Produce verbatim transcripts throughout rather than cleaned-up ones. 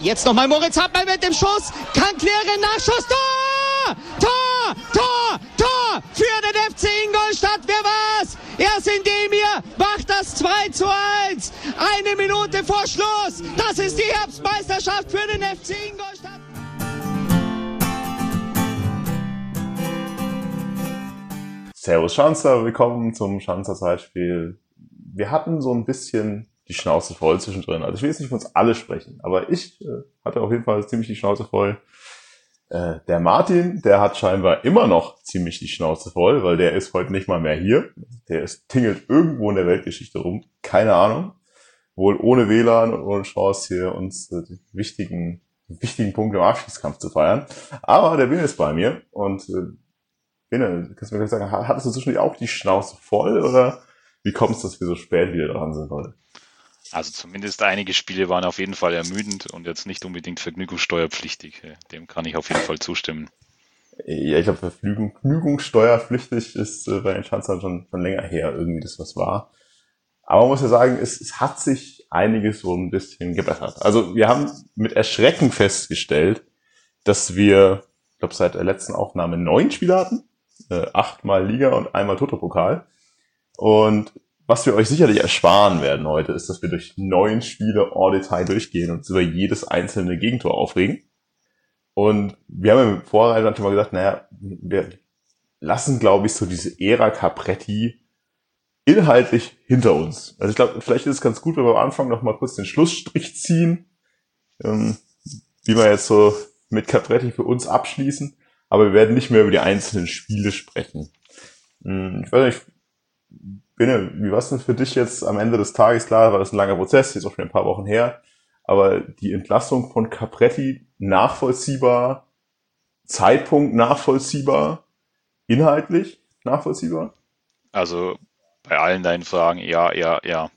Jetzt nochmal Moritz Hartmann mit dem Schuss. Kann klären, Nachschuss. Tor! Tor! Tor! Tor! Für den F C Ingolstadt. Wer war's? Ersin Demir macht das zwei zu eins. Eine Minute vor Schluss. Das ist die Herbstmeisterschaft für den F C Ingolstadt. Servus Schanzer, willkommen zum Schanzer Zeitspiel. Wir hatten so ein bisschen die Schnauze voll zwischendrin. Also ich will jetzt nicht von uns alle sprechen, aber ich äh, hatte auf jeden Fall ziemlich die Schnauze voll. Äh, der Martin, der hat scheinbar immer noch ziemlich die Schnauze voll, weil der ist heute nicht mal mehr hier. Der ist tingelt irgendwo in der Weltgeschichte rum. Keine Ahnung. Wohl ohne W L A N und ohne Chance hier uns äh, die wichtigen, wichtigen Punkte im Abschiedskampf zu feiern. Aber der Bene ist bei mir und äh, Bene, kannst du mir gleich sagen, hattest du zwischendurch auch die Schnauze voll oder wie kommt es, dass wir so spät wieder dran sind heute? Also zumindest einige Spiele waren auf jeden Fall ermüdend und jetzt nicht unbedingt vergnügungssteuerpflichtig. Dem kann ich auf jeden Fall zustimmen. Ja, ich glaube, vergnügungssteuerpflichtig ist äh, bei den Schanzern schon, schon länger her irgendwie das, was war. Aber man muss ja sagen, es, es hat sich einiges so ein bisschen gebessert. Also wir haben mit Erschrecken festgestellt, dass wir, ich glaube, seit der letzten Aufnahme neun Spiele hatten. Äh, achtmal Liga und einmal Toto-Pokal. Und was wir euch sicherlich ersparen werden heute, ist, dass wir durch neun Spiele en Detail durchgehen und uns über jedes einzelne Gegentor aufregen. Und wir haben ja im Vorhinein dann schon mal gesagt, naja, wir lassen, glaube ich, so diese Ära Capretti inhaltlich hinter uns. Also ich glaube, vielleicht ist es ganz gut, wenn wir am Anfang noch mal kurz den Schlussstrich ziehen, ähm, wie wir jetzt so mit Capretti für uns abschließen. Aber wir werden nicht mehr über die einzelnen Spiele sprechen. Ich weiß nicht, Bene, wie war es denn für dich jetzt am Ende des Tages? Klar, war das ein langer Prozess, jetzt auch schon ein paar Wochen her, aber die Entlassung von Capretti nachvollziehbar, Zeitpunkt nachvollziehbar, inhaltlich nachvollziehbar? Also bei allen deinen Fragen, ja, ja, ja.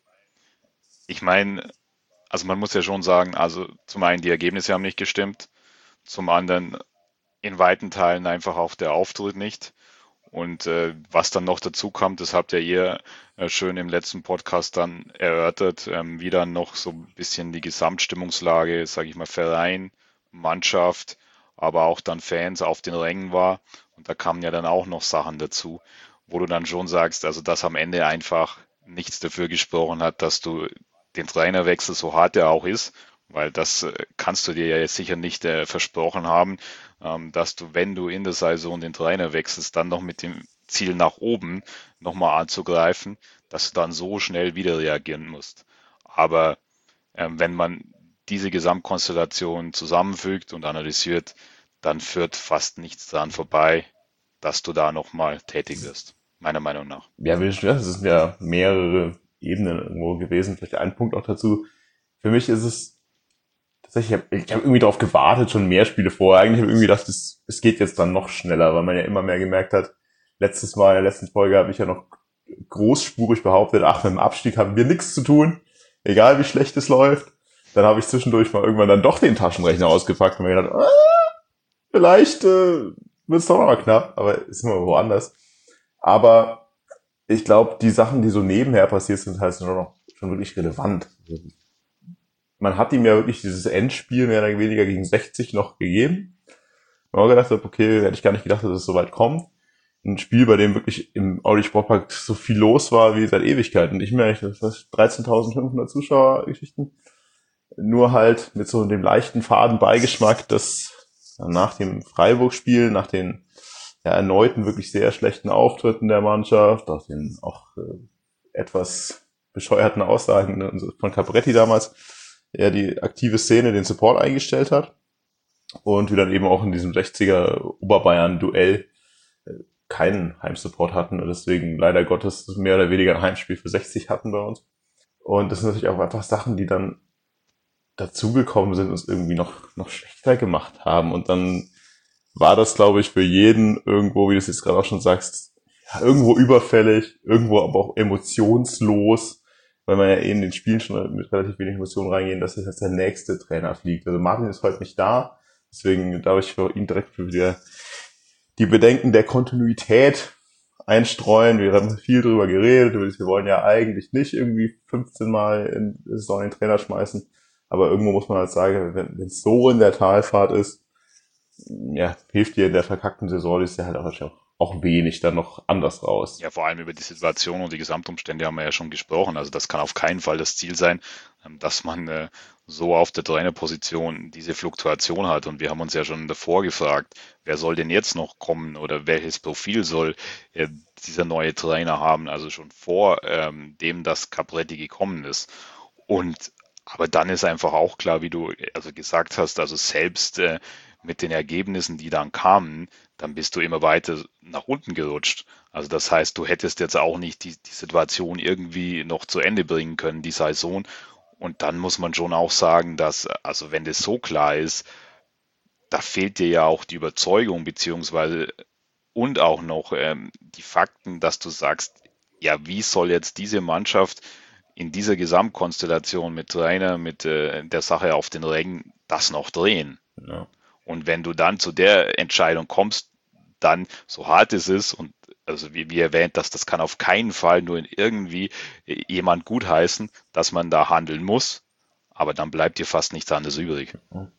Ich meine, also man muss ja schon sagen, also zum einen die Ergebnisse haben nicht gestimmt, zum anderen in weiten Teilen einfach auch der Auftritt nicht. Und äh, was dann noch dazu kommt, das habt ja ihr äh, schön im letzten Podcast dann erörtert, ähm, wie dann noch so ein bisschen die Gesamtstimmungslage, sage ich mal, Verein, Mannschaft, aber auch dann Fans auf den Rängen war. Und da kamen ja dann auch noch Sachen dazu, wo du dann schon sagst, also dass am Ende einfach nichts dafür gesprochen hat, dass du den Trainerwechsel, so hart er auch ist, weil das äh, kannst du dir ja jetzt sicher nicht äh, versprochen haben, ähm, dass du, wenn du in der Saison den Trainer wechselst, dann noch mit dem Ziel nach oben nochmal anzugreifen, dass du dann so schnell wieder reagieren musst. Aber ähm, wenn man diese Gesamtkonstellation zusammenfügt und analysiert, dann führt fast nichts daran vorbei, dass du da nochmal tätig wirst, meiner Meinung nach. Ja, wie schon, es sind ja mehrere Ebenen irgendwo gewesen. Vielleicht ein Punkt auch dazu. Für mich ist es tatsächlich, ich habe ich hab irgendwie darauf gewartet, schon mehr Spiele vorher. Eigentlich habe ich irgendwie gedacht, es, es geht jetzt dann noch schneller, weil man ja immer mehr gemerkt hat, letztes Mal, in der letzten Folge habe ich ja noch großspurig behauptet, ach, mit dem Abstieg haben wir nichts zu tun, egal wie schlecht es läuft. Dann habe ich zwischendurch mal irgendwann dann doch den Taschenrechner ausgepackt und mir gedacht, ah, vielleicht äh, wird es doch noch mal knapp, aber ist immer woanders. Aber ich glaube, die Sachen, die so nebenher passiert sind, halt sind schon noch schon wirklich relevant. Man hat ihm ja wirklich dieses Endspiel mehr oder weniger gegen sechzig noch gegeben. Man hat gedacht, okay, hätte ich gar nicht gedacht, dass es so weit kommt. Ein Spiel, bei dem wirklich im Audi Sportpark so viel los war wie seit Ewigkeiten. Ich meine, dreizehntausendfünfhundert Zuschauergeschichten. Nur halt mit so dem leichten faden Beigeschmack, dass nach dem Freiburg-Spiel, nach den ja, erneuten wirklich sehr schlechten Auftritten der Mannschaft, nach den auch äh, etwas bescheuerten Aussagen von Capretti damals, er die aktive Szene, den Support eingestellt hat und wir dann eben auch in diesem sechziger Oberbayern-Duell keinen Heimsupport hatten und deswegen leider Gottes mehr oder weniger ein Heimspiel für sechzig hatten bei uns. Und das sind natürlich auch einfach Sachen, die dann dazugekommen sind und uns irgendwie noch noch schlechter gemacht haben. Und dann war das, glaube ich, für jeden irgendwo, wie du es jetzt gerade auch schon sagst, ja, irgendwo überfällig, irgendwo aber auch emotionslos, weil man ja eh in den Spielen schon mit relativ wenig Emotionen reingehen, dass jetzt der nächste Trainer fliegt. Also Martin ist heute nicht da, deswegen darf ich für ihn direkt wieder die Bedenken der Kontinuität einstreuen. Wir haben viel drüber geredet, wir wollen ja eigentlich nicht irgendwie fünfzehn Mal in der Saison den Trainer schmeißen, Aber irgendwo muss man halt sagen, wenn es so in der Talfahrt ist, ja, hilft dir in der verkackten Saison, ist ja halt auch, auch wenig dann noch anders raus. Ja, vor allem über die Situation und die Gesamtumstände haben wir ja schon gesprochen. Also das kann auf keinen Fall das Ziel sein, dass man äh, so auf der Trainerposition diese Fluktuation hat. Und wir haben uns ja schon davor gefragt, wer soll denn jetzt noch kommen oder welches Profil soll äh, dieser neue Trainer haben? Also schon vor ähm, dem, dass Capretti gekommen ist. Und aber dann ist einfach auch klar, wie du also gesagt hast, also selbst äh, mit den Ergebnissen, die dann kamen, dann bist du immer weiter nach unten gerutscht. Also das heißt, du hättest jetzt auch nicht die, die Situation irgendwie noch zu Ende bringen können, die Saison. Und dann muss man schon auch sagen, dass, also wenn das so klar ist, da fehlt dir ja auch die Überzeugung, beziehungsweise und auch noch ähm, die Fakten, dass du sagst, ja, wie soll jetzt diese Mannschaft in dieser Gesamtkonstellation mit Trainer, mit äh, der Sache auf den Rängen das noch drehen? Ja. Und wenn du dann zu der Entscheidung kommst, dann, so hart es ist, und also wie, wie erwähnt, dass das kann auf keinen Fall nur in irgendwie jemand gutheißen, dass man da handeln muss, aber dann bleibt dir fast nichts anderes übrig.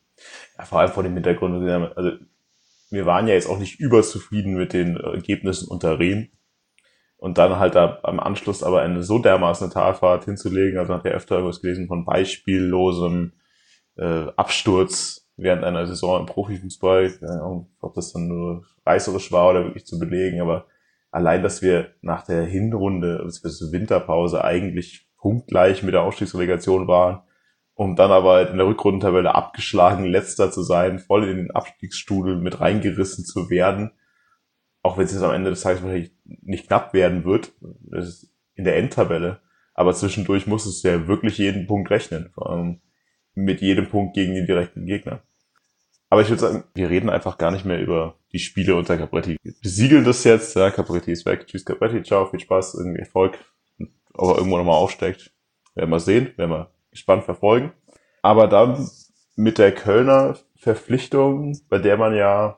Ja, vor allem vor dem Hintergrund, also wir waren ja jetzt auch nicht überzufrieden mit den Ergebnissen unter Rehm und dann halt da am Anschluss aber eine so dermaßen Talfahrt hinzulegen, also hat ja öfter irgendwas gelesen von beispiellosem äh, Absturz während einer Saison im Profifußball, ob das dann nur reißerisch war oder wirklich zu belegen, aber allein, dass wir nach der Hinrunde, also Winterpause, eigentlich punktgleich mit der Aufstiegsrelegation waren, um dann aber halt in der Rückrundentabelle abgeschlagen, Letzter zu sein, voll in den Abstiegsstudel mit reingerissen zu werden, auch wenn es jetzt am Ende des Tages wahrscheinlich nicht knapp werden wird, das ist in der Endtabelle, aber zwischendurch muss es ja wirklich jeden Punkt rechnen, vor allem mit jedem Punkt gegen den direkten Gegner. Aber ich würde sagen, wir reden einfach gar nicht mehr über die Spiele unter Capretti. Wir besiegeln das jetzt, ja, Capretti ist weg, tschüss Capretti, ciao, viel Spaß, irgendwie Erfolg, ob er irgendwo nochmal aufsteigt, werden wir sehen, werden wir gespannt verfolgen. Aber dann mit der Kölner Verpflichtung, bei der man ja,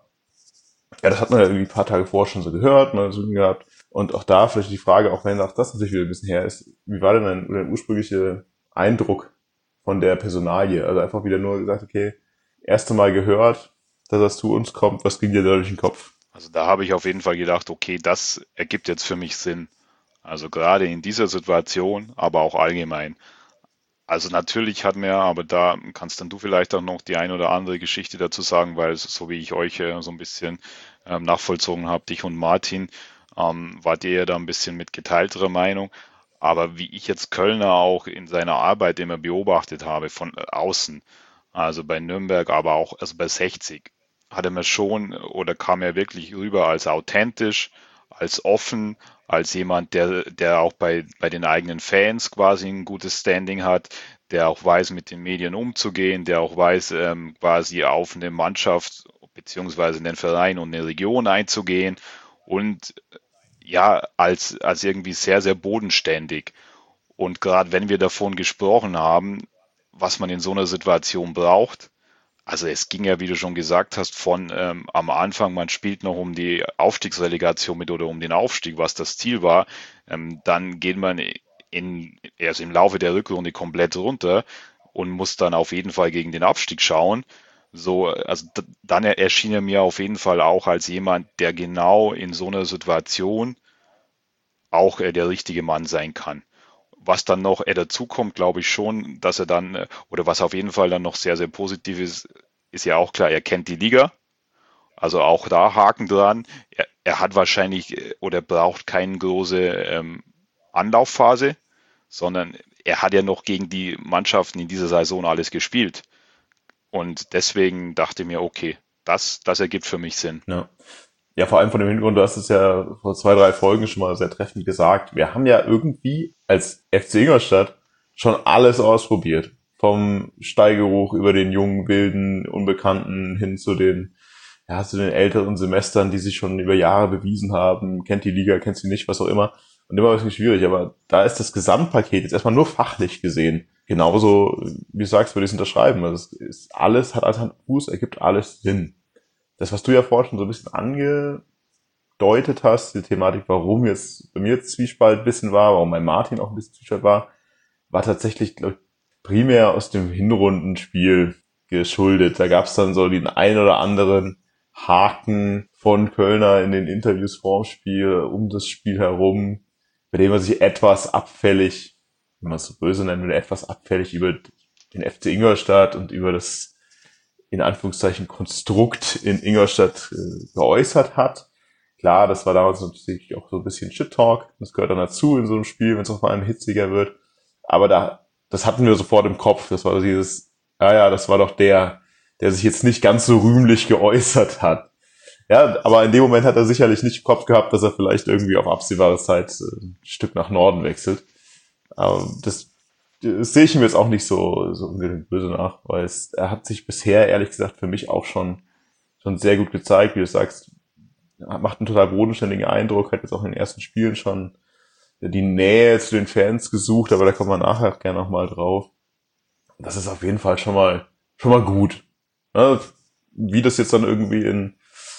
ja, das hat man ja irgendwie ein paar Tage vorher schon so gehört, man hat so gehabt, und auch da vielleicht die Frage, auch wenn auch das natürlich wieder ein bisschen her ist, wie war denn dein, dein ursprünglicher Eindruck von der Personalie? Also einfach wieder nur gesagt, okay, erste Mal gehört, dass das zu uns kommt, was ging dir da durch den Kopf? Also da habe ich auf jeden Fall gedacht, okay, das ergibt jetzt für mich Sinn. Also gerade in dieser Situation, aber auch allgemein. Also natürlich hat mir, aber da kannst dann du vielleicht auch noch die ein oder andere Geschichte dazu sagen, weil so wie ich euch äh, so ein bisschen ähm, nachvollzogen habe, dich und Martin, ähm, wart ihr ja da ein bisschen mit geteilterer Meinung. Aber wie ich jetzt Kölner auch in seiner Arbeit immer beobachtet habe von außen, also bei Nürnberg, aber auch also bei sechzig, hat er mir schon oder kam er wirklich rüber als authentisch, als offen, als jemand, der, der auch bei, bei den eigenen Fans quasi ein gutes Standing hat, der auch weiß, mit den Medien umzugehen, der auch weiß, ähm, quasi auf eine Mannschaft beziehungsweise in den Verein und eine Region einzugehen und ja, als, als irgendwie sehr, sehr bodenständig. Und gerade wenn wir davon gesprochen haben, was man in so einer Situation braucht. Also es ging ja, wie du schon gesagt hast, von ähm, am Anfang, man spielt noch um die Aufstiegsrelegation mit oder um den Aufstieg, was das Ziel war. Ähm, dann geht man in, also im Laufe der Rückrunde komplett runter und muss dann auf jeden Fall gegen den Abstieg schauen. So, also d- dann erschien er mir auf jeden Fall auch als jemand, der genau in so einer Situation auch äh, der richtige Mann sein kann. Was dann noch äh, dazu kommt, glaube ich schon, dass er dann, äh, oder was auf jeden Fall dann noch sehr, sehr positiv ist, ist ja auch klar, er kennt die Liga. Also auch da Haken dran. Er, er hat wahrscheinlich äh, oder braucht keine große ähm, Anlaufphase, sondern er hat ja noch gegen die Mannschaften in dieser Saison alles gespielt. Und deswegen dachte ich mir, okay, das, das ergibt für mich Sinn. Ja. Ja, vor allem von dem Hintergrund, du hast es ja vor zwei, drei Folgen schon mal sehr treffend gesagt. Wir haben ja irgendwie als F C Ingolstadt schon alles ausprobiert. Vom Steigeruch über den jungen, wilden, Unbekannten hin zu den, ja, zu den älteren Semestern, die sich schon über Jahre bewiesen haben. Kennt die Liga, kennt sie nicht, was auch immer. Und immer ist es schwierig, aber da ist das Gesamtpaket jetzt erstmal nur fachlich gesehen. Genauso, wie du sagst, würde ich es unterschreiben. Also es ist alles, hat alles Hand und Fuß, ergibt alles Sinn. Das, was du ja vorhin schon so ein bisschen angedeutet hast, die Thematik, warum jetzt bei mir Zwiespalt ein bisschen war, warum bei Martin auch ein bisschen Zwiespalt war, war tatsächlich, glaub ich, primär aus dem Hinrundenspiel geschuldet. Da gab es dann so den ein oder anderen Haken von Kölner in den Interviews vorm Spiel, um das Spiel herum, bei dem er sich etwas abfällig, wenn man es so böse nennen will, etwas abfällig über den F C Ingolstadt und über das in Anführungszeichen Konstrukt in Ingolstadt äh, geäußert hat. Klar, das war damals natürlich auch so ein bisschen Shit-Talk. Das gehört dann dazu in so einem Spiel, wenn es auf einmal hitziger wird. Aber da, das hatten wir sofort im Kopf. Das war dieses, ja, ja, das war doch der, der sich jetzt nicht ganz so rühmlich geäußert hat. Ja, aber in dem Moment hat er sicherlich nicht im Kopf gehabt, dass er vielleicht irgendwie auf absehbare Zeit ein Stück nach Norden wechselt. Aber das, das sehe ich ihm jetzt auch nicht so, so unbedingt böse nach, weil es, er hat sich bisher, ehrlich gesagt, für mich auch schon, schon sehr gut gezeigt, wie du sagst, macht einen total bodenständigen Eindruck, hat jetzt auch in den ersten Spielen schon die Nähe zu den Fans gesucht, aber da kommen wir nachher gerne nochmal drauf. Das ist auf jeden Fall schon mal, schon mal gut. Ja, wie das jetzt dann irgendwie in,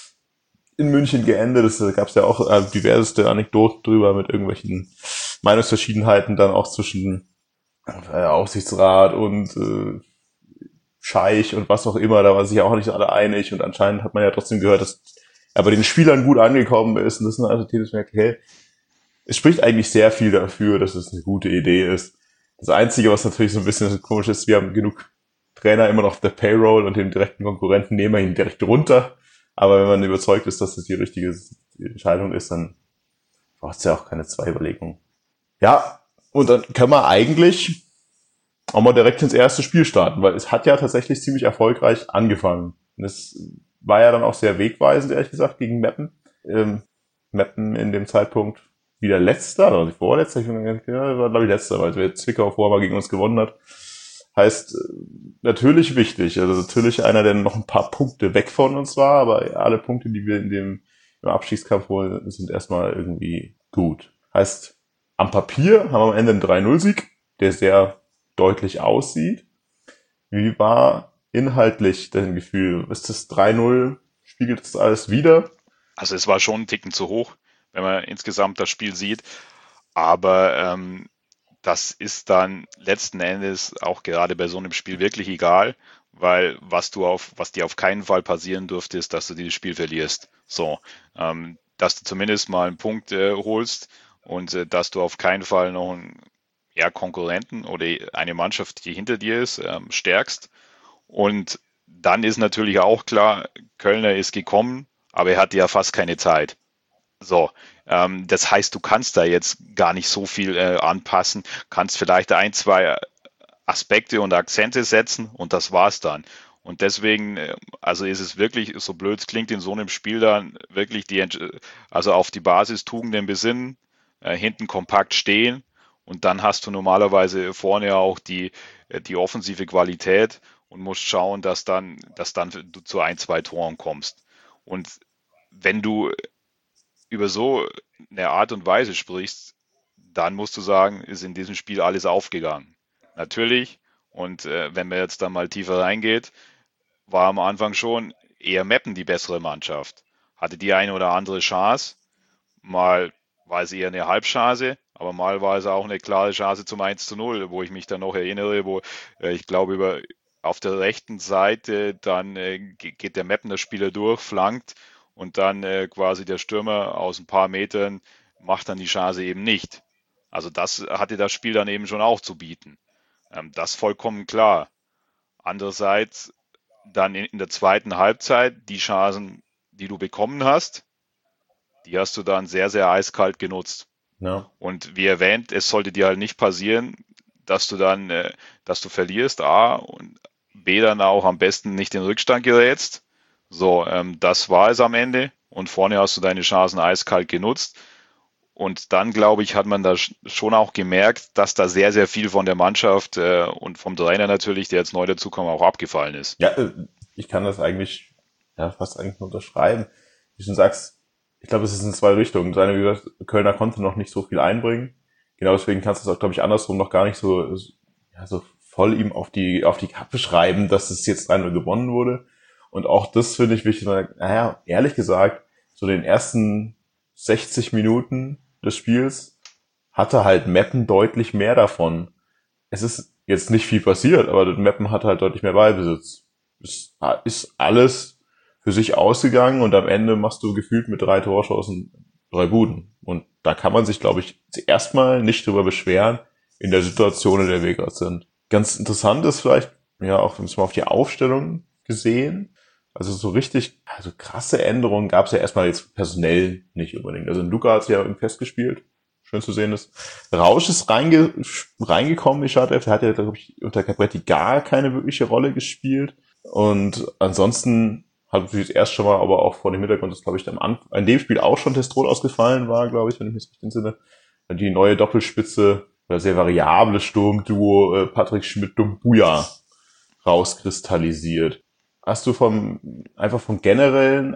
in München geendet ist, da gab es ja auch äh, diverseste Anekdoten drüber mit irgendwelchen Meinungsverschiedenheiten dann auch zwischen äh, Aufsichtsrat und äh, Scheich und was auch immer, da waren sich ja auch nicht alle einig und anscheinend hat man ja trotzdem gehört, dass er bei den Spielern gut angekommen ist und das ist ein Attität, das merkt, hey, es spricht eigentlich sehr viel dafür, dass es eine gute Idee ist. Das Einzige, was natürlich so ein bisschen komisch ist, wir haben genug Trainer immer noch auf der Payroll und den direkten Konkurrenten nehmen wir ihn direkt runter. Aber wenn man überzeugt ist, dass das die richtige Entscheidung ist, dann braucht es ja auch keine zwei Überlegungen. Ja, und dann können wir eigentlich auch mal direkt ins erste Spiel starten, weil es hat ja tatsächlich ziemlich erfolgreich angefangen. Und es war ja dann auch sehr wegweisend, ehrlich gesagt, gegen Meppen. Ähm, Meppen in dem Zeitpunkt wieder letzter, oder vorletzter, ich bin, ja, war glaube ich letzter, weil wir Zwickau vorher mal gegen uns gewonnen hat. Heißt, natürlich wichtig, also natürlich einer, der noch ein paar Punkte weg von uns war, aber alle Punkte, die wir in dem im Abstiegskampf holen, sind erstmal irgendwie gut. Heißt, am Papier haben wir am Ende einen drei null Sieg, der sehr deutlich aussieht. Wie war inhaltlich dein Gefühl? Ist das drei null? Spiegelt das alles wider? Also es war schon ein Ticken zu hoch, wenn man insgesamt das Spiel sieht. Aber ähm, das ist dann letzten Endes auch gerade bei so einem Spiel wirklich egal, weil was du auf, was dir auf keinen Fall passieren dürfte, ist, dass du dieses Spiel verlierst. So, ähm, dass du zumindest mal einen Punkt äh, holst und äh, dass du auf keinen Fall noch einen ja, Konkurrenten oder eine Mannschaft, die hinter dir ist, ähm, stärkst. Und dann ist natürlich auch klar, Kölner ist gekommen, aber er hatte ja fast keine Zeit. So, ähm, das heißt, du kannst da jetzt gar nicht so viel äh, anpassen, kannst vielleicht ein, zwei Aspekte und Akzente setzen und das war's dann. Und deswegen, äh, also ist es wirklich, so blöd es klingt, in so einem Spiel dann wirklich die, also auf die Basis Tugenden besinnen, äh, hinten kompakt stehen und dann hast du normalerweise vorne auch die, die offensive Qualität und musst schauen, dass dann, dass dann du zu ein, zwei Toren kommst. Und wenn du über so eine Art und Weise sprichst, dann musst du sagen, ist in diesem Spiel alles aufgegangen. Natürlich, und äh, wenn man jetzt da mal tiefer reingeht, war am Anfang schon eher Meppen die bessere Mannschaft. Hatte die eine oder andere Chance, mal war es eher eine Halbchance, aber mal war es auch eine klare Chance zum eins zu null, wo ich mich dann noch erinnere, wo äh, ich glaube über auf der rechten Seite dann äh, geht der Meppener Spieler durch, flankt und dann äh, quasi der Stürmer aus ein paar Metern macht dann die Chance eben nicht. Also das hatte das Spiel dann eben schon auch zu bieten. Ähm, das vollkommen klar. Andererseits dann in, in der zweiten Halbzeit die Chancen, die du bekommen hast, die hast du dann sehr, sehr eiskalt genutzt. Ja. Und wie erwähnt, es sollte dir halt nicht passieren, dass du dann, äh, dass du verlierst, A, und B, dann auch am besten nicht in Rückstand gerätst. So, ähm, das war es am Ende. Und vorne hast du deine Chancen eiskalt genutzt. Und dann, glaube ich, hat man da schon auch gemerkt, dass da sehr, sehr viel von der Mannschaft äh, und vom Trainer natürlich, der jetzt neu dazukommt, auch abgefallen ist. Ja, ich kann das eigentlich ja fast eigentlich nur unterschreiben. Wie du schon sagst, ich glaube, es ist in zwei Richtungen. Das eine, wie gesagt, Kölner konnte noch nicht so viel einbringen. Genau deswegen kannst du es auch, glaube ich, andersrum noch gar nicht so, ja, so voll ihm auf die auf die Kappe schreiben, dass es jetzt drei null gewonnen wurde. Und auch das finde ich wichtig. Naja, ehrlich gesagt, so den ersten sechzig Minuten des Spiels hatte halt Meppen deutlich mehr davon. Es ist jetzt nicht viel passiert, aber Meppen hat halt deutlich mehr Ballbesitz. Es ist alles für sich ausgegangen und am Ende machst du gefühlt mit drei Torschancen drei Buden. Und da kann man sich, glaube ich, erstmal nicht drüber beschweren in der Situation, in der wir gerade sind. Ganz interessant ist vielleicht, ja, auch wenn es mal auf die Aufstellung gesehen, also so richtig, also krasse Änderungen gab es ja erstmal jetzt personell nicht unbedingt. Also Luka hat ja irgendwie festgespielt, schön zu sehen ist. Rausch ist reinge, reingekommen, die Startelf, der hat ja, glaube ich, unter Capretti gar keine wirkliche Rolle gespielt. Und ansonsten hat natürlich erst schon mal, aber auch vor dem Hintergrund, dass, glaube ich, am Anfang, in dem Spiel auch schon Testrol ausgefallen war, glaube ich, wenn ich mich richtig entsinne. Die neue Doppelspitze, oder sehr variable Sturmduo äh, Patrick Schmidt-Dumbuya rauskristallisiert. Hast du vom, einfach vom generellen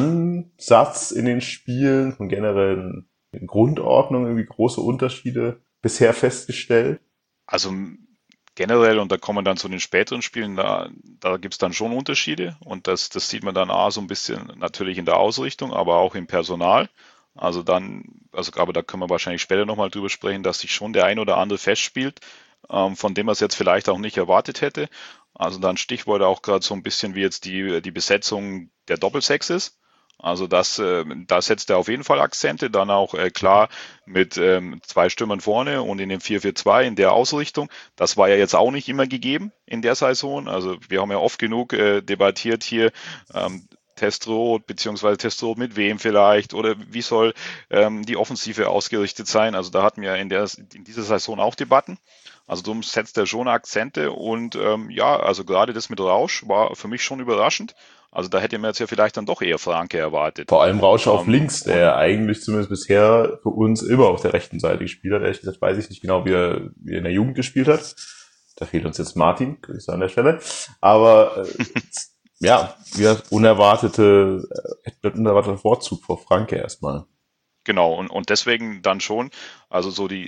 Ansatz in den Spielen, von generellen Grundordnung irgendwie große Unterschiede bisher festgestellt? Also generell, und da kommen wir dann zu den späteren Spielen, da, da gibt's dann schon Unterschiede und das, das sieht man dann auch so ein bisschen natürlich in der Ausrichtung, aber auch im Personal. Also dann, also aber da können wir wahrscheinlich später nochmal drüber sprechen, dass sich schon der ein oder andere festspielt, ähm, von dem man es jetzt vielleicht auch nicht erwartet hätte. Also dann Stichwort auch gerade so ein bisschen wie jetzt die, die Besetzung der Doppelsechs ist. Also das, äh, da setzt er auf jeden Fall Akzente, dann auch äh, klar mit ähm, zwei Stürmern vorne und in dem vier vier zwei in der Ausrichtung. Das war ja jetzt auch nicht immer gegeben in der Saison. Also wir haben ja oft genug äh, debattiert hier, ähm, Testrot beziehungsweise Testrot mit wem vielleicht oder wie soll ähm, die Offensive ausgerichtet sein. Also da hatten wir in, der, in dieser Saison auch Debatten. Also darum setzt er schon Akzente und ähm, ja, also gerade das mit Rausch war für mich schon überraschend. Also da hätte man jetzt ja vielleicht dann doch eher Franke erwartet. Vor allem Rausch auf ähm, links, der eigentlich zumindest bisher für uns immer auf der rechten Seite gespielt hat. Ehrlich gesagt weiß ich nicht genau, wie er, wie er in der Jugend gespielt hat. Da fehlt uns jetzt Martin, Grüße an der Stelle. Aber äh, ja, wir unerwartete, äh, unerwarteter Vorzug vor Franke erstmal. Genau, und, und deswegen dann schon, also so die,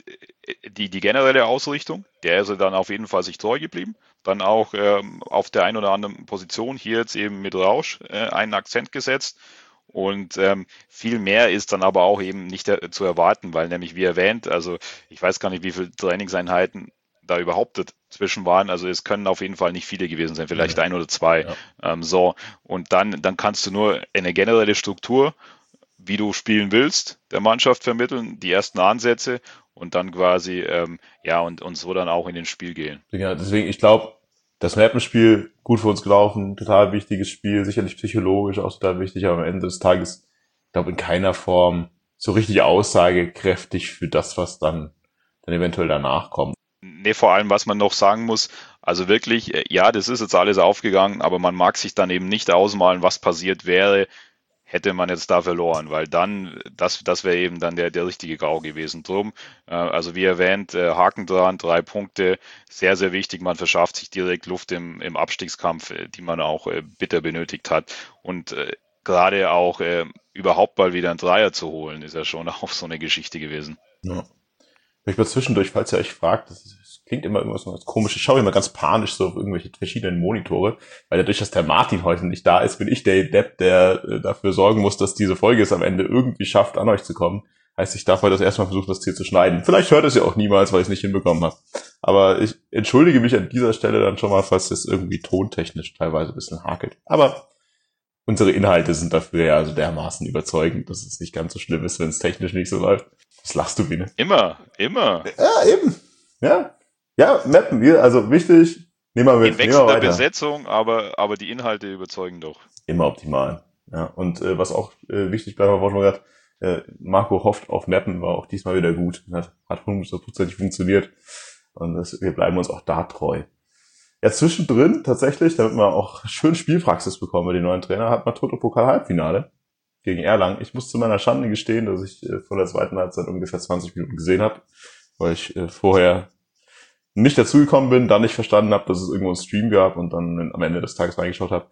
die, die generelle Ausrichtung, der ist dann auf jeden Fall sich treu geblieben. Dann auch ähm, auf der einen oder anderen Position hier jetzt eben mit Rausch äh, einen Akzent gesetzt. Und ähm, viel mehr ist dann aber auch eben nicht äh, zu erwarten, weil nämlich wie erwähnt, also ich weiß gar nicht, wie viele Trainingseinheiten da überhaupt dazwischen waren. Also es können auf jeden Fall nicht viele gewesen sein, vielleicht ja. ein oder zwei. Ja. Ähm, so, und dann, dann kannst du nur eine generelle Struktur, wie du spielen willst, der Mannschaft vermitteln, die ersten Ansätze und dann quasi, ähm, ja, und, und so dann auch in den Spiel gehen. Ja, deswegen, ich glaube, das Mappenspiel gut für uns gelaufen, total wichtiges Spiel, sicherlich psychologisch auch total wichtig, aber am Ende des Tages, ich glaube, in keiner Form so richtig aussagekräftig für das, was dann, dann eventuell danach kommt. Nee, vor allem, was man noch sagen muss, also wirklich, ja, das ist jetzt alles aufgegangen, aber man mag sich dann eben nicht ausmalen, was passiert wäre, hätte man jetzt da verloren, weil dann, das, das wäre eben dann der, der richtige Grau gewesen. Drum, äh, also wie erwähnt, äh, Haken dran, drei Punkte, sehr, sehr wichtig. Man verschafft sich direkt Luft im, im Abstiegskampf, äh, die man auch äh, bitter benötigt hat. Und äh, gerade auch äh, überhaupt mal wieder einen Dreier zu holen, ist ja schon auch so eine Geschichte gewesen. Ja. Ich mal zwischendurch, falls ihr euch fragt, das, ist, das klingt immer irgendwas ganz komisch. Ich schaue immer ganz panisch so auf irgendwelche verschiedenen Monitore, weil dadurch, dass der Martin heute nicht da ist, bin ich der Depp, der äh, dafür sorgen muss, dass diese Folge es am Ende irgendwie schafft, an euch zu kommen. Heißt, ich darf heute das erstmal versuchen, das hier zu schneiden. Vielleicht hört es ja auch niemals, weil ich es nicht hinbekommen habe. Aber ich entschuldige mich an dieser Stelle dann schon mal, falls das irgendwie tontechnisch teilweise ein bisschen hakelt. Aber unsere Inhalte sind dafür ja also dermaßen überzeugend, dass es nicht ganz so schlimm ist, wenn es technisch nicht so läuft. Was lachst du, Biene? Immer, immer. Ja, eben. Ja, ja, Mappen, wir, also wichtig, nehmen wir mit. In wechselnder Besetzung, aber, aber die Inhalte überzeugen doch. Immer optimal. Ja, und äh, was auch äh, wichtig bleibt, was man gesagt hat, äh, Marco hofft auf Mappen, war auch diesmal wieder gut. Hat, hat hundertprozentig funktioniert. Und das, wir bleiben uns auch da treu. Ja, zwischendrin tatsächlich, damit wir auch schön Spielpraxis bekommen mit dem neuen Trainer, hat man Toto-Pokal-Halbfinale gegen Erlangen. Ich muss zu meiner Schande gestehen, dass ich äh, von der zweiten Halbzeit ungefähr zwanzig Minuten gesehen habe, weil ich äh, vorher nicht dazugekommen bin, dann nicht verstanden habe, dass es irgendwo einen Stream gab und dann am Ende des Tages reingeschaut habe.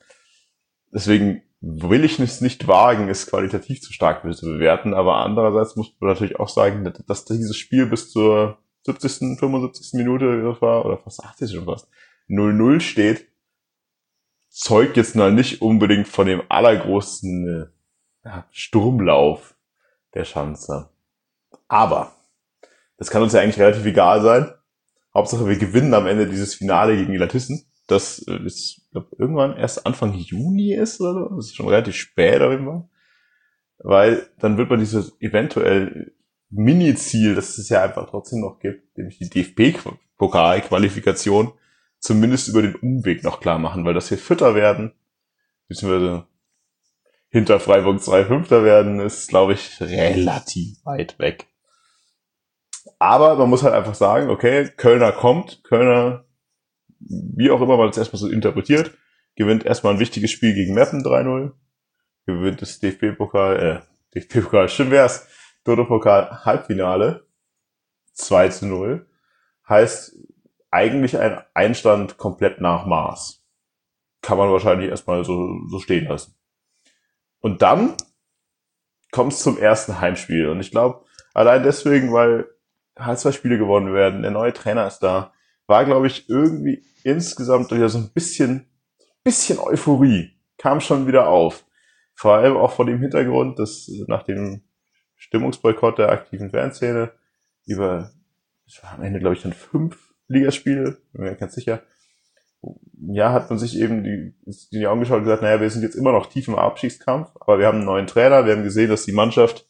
Deswegen will ich es nicht wagen, es qualitativ zu stark zu bewerten, aber andererseits muss man natürlich auch sagen, dass dieses Spiel bis zur siebzigsten, fünfundsiebzigsten Minute das war, oder fast achtzig schon fast, null null steht, zeugt jetzt mal nicht unbedingt von dem allergrößten äh, ja, Sturmlauf der Schanzer. Aber das kann uns ja eigentlich relativ egal sein, Hauptsache wir gewinnen am Ende dieses Finale gegen die Latissen. Das ist, glaub, irgendwann erst Anfang Juni ist oder so. Das ist schon relativ spät auf jeden Fall. Weil dann wird man dieses eventuell Mini-Ziel, das es ja einfach trotzdem noch gibt, nämlich die D F B-Pokal-Qualifikation, zumindest über den Umweg noch klar machen, weil dass wir Vierter werden, beziehungsweise hinter Freiburg zwei Fünfter werden, ist, glaube ich, relativ weit weg. Aber man muss halt einfach sagen, okay, Kölner kommt, Kölner, wie auch immer man das erstmal so interpretiert, gewinnt erstmal ein wichtiges Spiel gegen Meppen drei null, gewinnt das D F B-Pokal, äh, D F B-Pokal, stimmt wär's, Toto-Pokal Halbfinale zwei zu null, heißt eigentlich ein Einstand komplett nach Maß. Kann man wahrscheinlich erstmal so, so stehen lassen. Und dann kommt es zum ersten Heimspiel. Und ich glaube, allein deswegen, weil halt zwei Spiele gewonnen werden, der neue Trainer ist da, war, glaube ich, irgendwie insgesamt wieder so ein bisschen, bisschen Euphorie. Kam schon wieder auf. Vor allem auch vor dem Hintergrund, dass nach dem Stimmungsboykott der aktiven Fanszene über, es war am Ende, glaube ich, dann fünf Ligaspiele, bin mir ganz sicher, ja, hat man sich eben die, die angeschaut und gesagt, naja, wir sind jetzt immer noch tief im Abstiegskampf, aber wir haben einen neuen Trainer, wir haben gesehen, dass die Mannschaft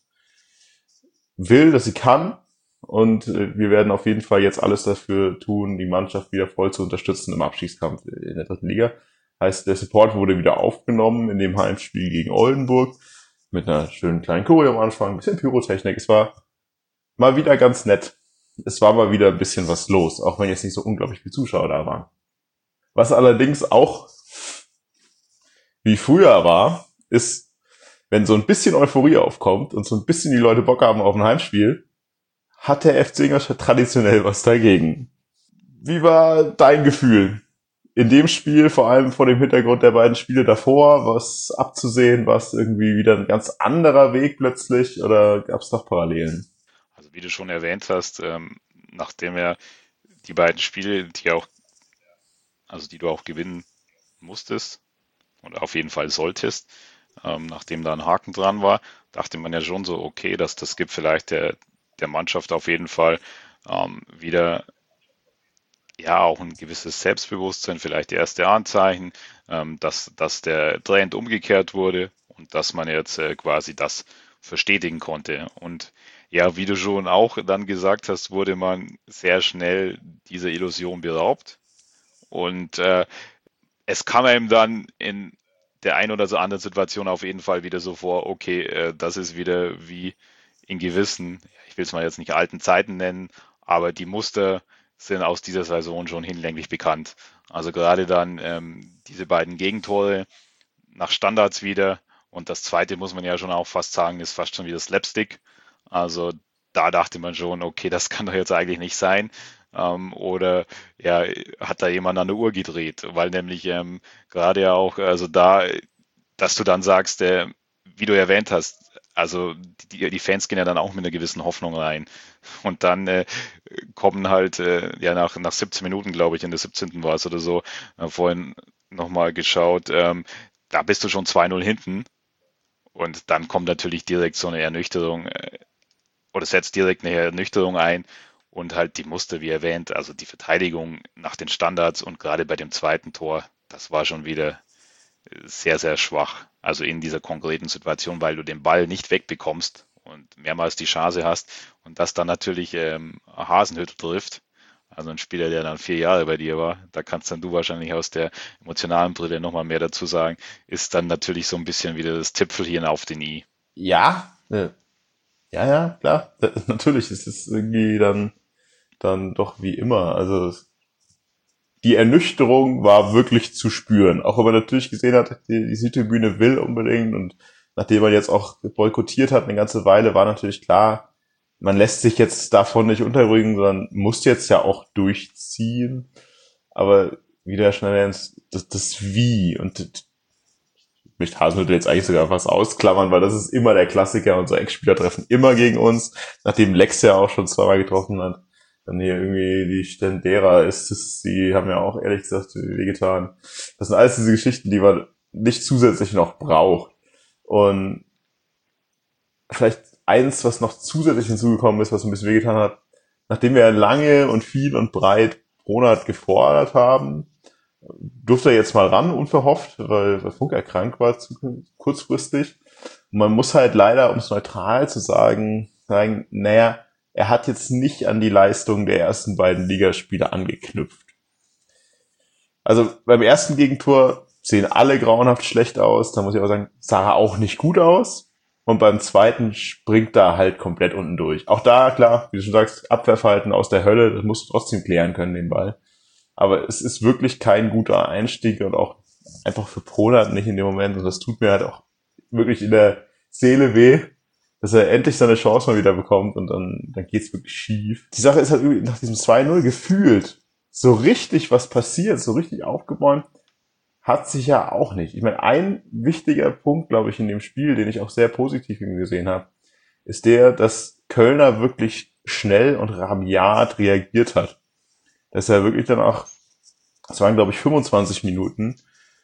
will, dass sie kann, und wir werden auf jeden Fall jetzt alles dafür tun, die Mannschaft wieder voll zu unterstützen im Abstiegskampf in der dritten Liga. Heißt, der Support wurde wieder aufgenommen in dem Heimspiel gegen Oldenburg mit einer schönen kleinen Choreo am Anfang, ein bisschen Pyrotechnik. Es war mal wieder ganz nett. Es war mal wieder ein bisschen was los, auch wenn jetzt nicht so unglaublich viele Zuschauer da waren. Was allerdings auch wie früher war, ist, wenn so ein bisschen Euphorie aufkommt und so ein bisschen die Leute Bock haben auf ein Heimspiel, hat der F C Ingolstadt traditionell was dagegen. Wie war dein Gefühl in dem Spiel, vor allem vor dem Hintergrund der beiden Spiele davor, was abzusehen, was irgendwie wieder ein ganz anderer Weg plötzlich, oder gab es doch Parallelen? Also wie du schon erwähnt hast, ähm, nachdem er die beiden Spiele, die auch, also die du auch gewinnen musstest oder auf jeden Fall solltest, ähm, nachdem da ein Haken dran war, dachte man ja schon so, okay, dass das gibt vielleicht der der Mannschaft auf jeden Fall ähm, wieder ja auch ein gewisses Selbstbewusstsein, vielleicht die erste Anzeichen, ähm, dass, dass der Trend umgekehrt wurde und dass man jetzt äh, quasi das verstetigen konnte. Und ja, wie du schon auch dann gesagt hast, wurde man sehr schnell dieser Illusion beraubt. Und äh, es kam einem dann in der einen oder so anderen Situation auf jeden Fall wieder so vor, okay, äh, das ist wieder wie in gewissen, ich will es mal jetzt nicht alten Zeiten nennen, aber die Muster sind aus dieser Saison schon hinlänglich bekannt. Also gerade dann ähm, diese beiden Gegentore nach Standards wieder, und das zweite muss man ja schon auch fast sagen, ist fast schon wieder Slapstick. Also da dachte man schon, okay, das kann doch jetzt eigentlich nicht sein. Ähm, oder ja, hat da jemand an der Uhr gedreht, weil nämlich ähm, gerade ja auch, also da, dass du dann sagst, äh, wie du erwähnt hast, also die, die Fans gehen ja dann auch mit einer gewissen Hoffnung rein. Und dann äh, kommen halt, äh, ja nach, nach siebzehn Minuten, glaube ich, in der siebzehnten war es oder so, äh, vorhin nochmal geschaut, ähm, da bist du schon zwei null hinten. Und dann kommt natürlich direkt so eine Ernüchterung, äh, oder setzt direkt eine Ernüchterung ein. Und halt die Muster, wie erwähnt, also die Verteidigung nach den Standards und gerade bei dem zweiten Tor, das war schon wieder sehr, sehr schwach. Also in dieser konkreten Situation, weil du den Ball nicht wegbekommst und mehrmals die Chance hast und das dann natürlich ähm, Hasenhüttl trifft. Also ein Spieler, der dann vier Jahre bei dir war, da kannst dann du wahrscheinlich aus der emotionalen Brille nochmal mehr dazu sagen, ist dann natürlich so ein bisschen wieder das Zipfelchen auf den I. Ja, äh, ja, ja, klar. Äh, natürlich ist es irgendwie dann, dann doch wie immer. Also die Ernüchterung war wirklich zu spüren. Auch wenn man natürlich gesehen hat, die, die Südtribüne will unbedingt, und nachdem man jetzt auch boykottiert hat eine ganze Weile, war natürlich klar, man lässt sich jetzt davon nicht unterbringen, sondern muss jetzt ja auch durchziehen. Aber wieder schnell ins, das, das Wie, und ich möchte Hasenhüttl jetzt eigentlich sogar was ausklammern, weil das ist immer der Klassiker, unsere Ex-Spieler treffen immer gegen uns, nachdem Lex ja auch schon zweimal getroffen hat. Dann hier irgendwie die Stendera ist es, die haben ja auch ehrlich gesagt wehgetan. Das sind alles diese Geschichten, die man nicht zusätzlich noch braucht. Und vielleicht eins, was noch zusätzlich hinzugekommen ist, was ein bisschen wehgetan hat, nachdem wir lange und viel und breit Pronat gefordert haben, durfte er jetzt mal ran, unverhofft, weil, weil Funker krank war zu, kurzfristig. Und man muss halt leider, um es neutral zu sagen, sagen, naja, er hat jetzt nicht an die Leistung der ersten beiden Ligaspiele angeknüpft. Also beim ersten Gegentor sehen alle grauenhaft schlecht aus. Da muss ich auch sagen, sah er auch nicht gut aus. Und beim zweiten springt er halt komplett unten durch. Auch da, klar, wie du schon sagst, Abwehrverhalten aus der Hölle, das musst du trotzdem klären können, den Ball. Aber es ist wirklich kein guter Einstieg und auch einfach für Pronat nicht in dem Moment. Und das tut mir halt auch wirklich in der Seele weh, dass er endlich seine Chance mal wieder bekommt und dann, dann geht's wirklich schief. Die Sache ist halt irgendwie nach diesem zwei null gefühlt so richtig was passiert, so richtig aufgebäumt, hat sich ja auch nicht. Ich meine, ein wichtiger Punkt, glaube ich, in dem Spiel, den ich auch sehr positiv gesehen habe, ist der, dass Kölner wirklich schnell und rabiat reagiert hat. Dass er wirklich dann auch, das waren, glaube ich, fünfundzwanzig Minuten,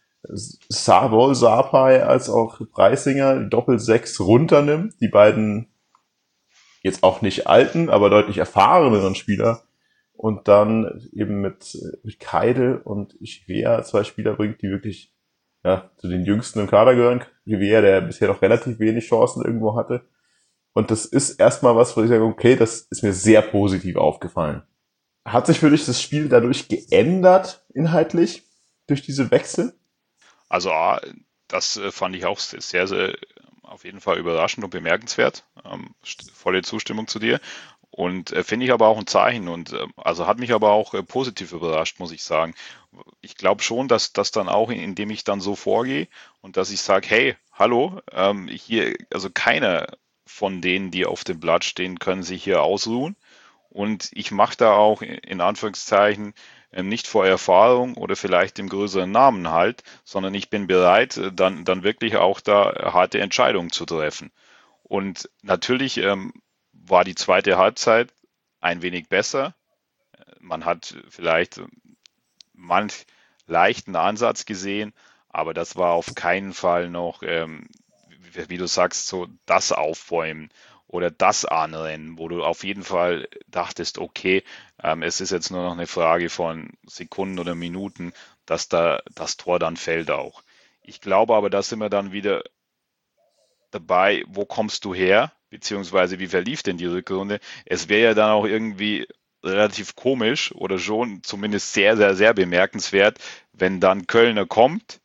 sowohl Sarpay als auch Preisinger Doppel-Sechs runternimmt, die beiden jetzt auch nicht alten, aber deutlich erfahreneren Spieler, und dann eben mit, mit Keidel und Chivea zwei Spieler bringt, die wirklich ja, zu den jüngsten im Kader gehören. Chivea, der bisher noch relativ wenig Chancen irgendwo hatte. Und das ist erstmal was, wo ich sage, okay, das ist mir sehr positiv aufgefallen. Hat sich für dich das Spiel dadurch geändert, inhaltlich, durch diese Wechsel? Also A, das äh, fand ich auch sehr, sehr auf jeden Fall überraschend und bemerkenswert. Ähm, st- volle Zustimmung zu dir. Und äh, finde ich aber auch ein Zeichen und äh, also hat mich aber auch äh, positiv überrascht, muss ich sagen. Ich glaube schon, dass das dann auch, indem ich dann so vorgehe und dass ich sage, hey, hallo, ähm, hier, also keiner von denen, die auf dem Blatt stehen, können sich hier ausruhen. Und ich mache da auch in Anführungszeichen ähm, nicht vor Erfahrung oder vielleicht dem größeren Namen halt, sondern ich bin bereit, äh, dann, dann wirklich auch da harte Entscheidungen zu treffen. Und natürlich ähm, war die zweite Halbzeit ein wenig besser. Man hat vielleicht manch leichten Ansatz gesehen, aber das war auf keinen Fall noch, ähm, wie, wie du sagst, so das Aufbäumen oder das Anrennen, wo du auf jeden Fall dachtest, okay, ähm, es ist jetzt nur noch eine Frage von Sekunden oder Minuten, dass da das Tor dann fällt auch. Ich glaube aber, da sind wir dann wieder dabei, wo kommst du her, beziehungsweise wie verlief denn die Rückrunde? Es wäre ja dann auch irgendwie relativ komisch oder schon zumindest sehr, sehr, sehr bemerkenswert, wenn dann Kölner kommt,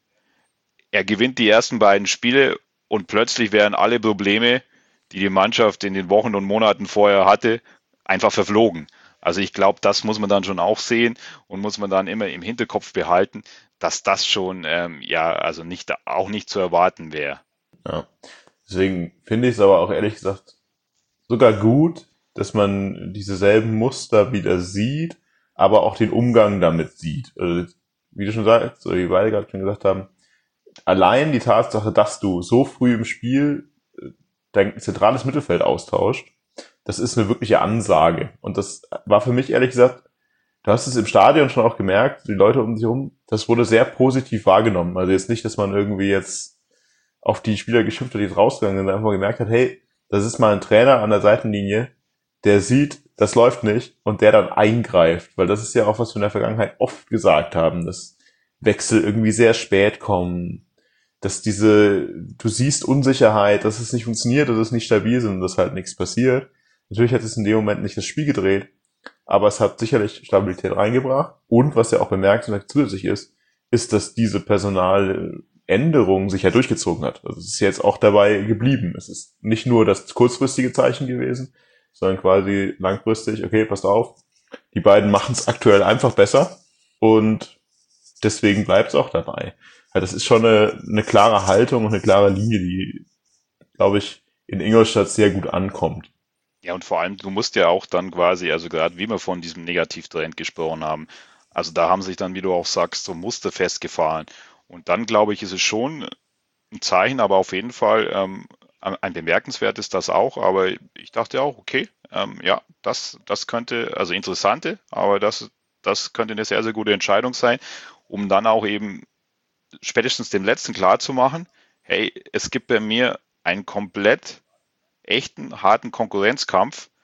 er gewinnt die ersten beiden Spiele und plötzlich wären alle Probleme, die die Mannschaft in den Wochen und Monaten vorher hatte, einfach verflogen. Also ich glaube, das muss man dann schon auch sehen und muss man dann immer im Hinterkopf behalten, dass das schon ähm, ja also nicht auch nicht zu erwarten wäre. Ja. Deswegen finde ich es aber auch ehrlich gesagt sogar gut, dass man diese selben Muster wieder sieht, aber auch den Umgang damit sieht. Also, wie du schon sagst, oder wie beide gerade schon gesagt haben, allein die Tatsache, dass du so früh im Spiel dein zentrales Mittelfeld austauscht, das ist eine wirkliche Ansage. Und das war für mich ehrlich gesagt, du hast es im Stadion schon auch gemerkt, die Leute um sich herum, das wurde sehr positiv wahrgenommen. Also jetzt nicht, dass man irgendwie jetzt auf die Spieler geschimpft hat, die jetzt rausgegangen sind, einfach gemerkt hat, hey, das ist mal ein Trainer an der Seitenlinie, der sieht, das läuft nicht und der dann eingreift. Weil das ist ja auch, was wir in der Vergangenheit oft gesagt haben, dass Wechsel irgendwie sehr spät kommen, dass diese, du siehst Unsicherheit, dass es nicht funktioniert, dass es nicht stabil ist und dass halt nichts passiert. Natürlich hat es in dem Moment nicht das Spiel gedreht, aber es hat sicherlich Stabilität reingebracht. Und was ja auch bemerkenswert zusätzlich ist, ist, dass diese Personaländerung sich ja durchgezogen hat. Also es ist jetzt auch dabei geblieben. Es ist nicht nur das kurzfristige Zeichen gewesen, sondern quasi langfristig, okay, passt auf, die beiden machen es aktuell einfach besser und deswegen bleibt es auch dabei. Ja, das ist schon eine, eine klare Haltung und eine klare Linie, die, glaube ich, in Ingolstadt sehr gut ankommt. Ja, und vor allem, du musst ja auch dann quasi, also gerade wie wir von diesem Negativtrend gesprochen haben, also da haben sich dann, wie du auch sagst, so Muster festgefahren. Und dann, glaube ich, ist es schon ein Zeichen, aber auf jeden Fall ähm, ein bemerkenswertes das auch. Aber ich dachte auch, okay, ähm, ja, das, das könnte, also interessante, aber das, das könnte eine sehr, sehr gute Entscheidung sein, um dann auch eben spätestens dem Letzten klar zu machen, hey, es gibt bei mir einen komplett echten, harten Konkurrenzkampf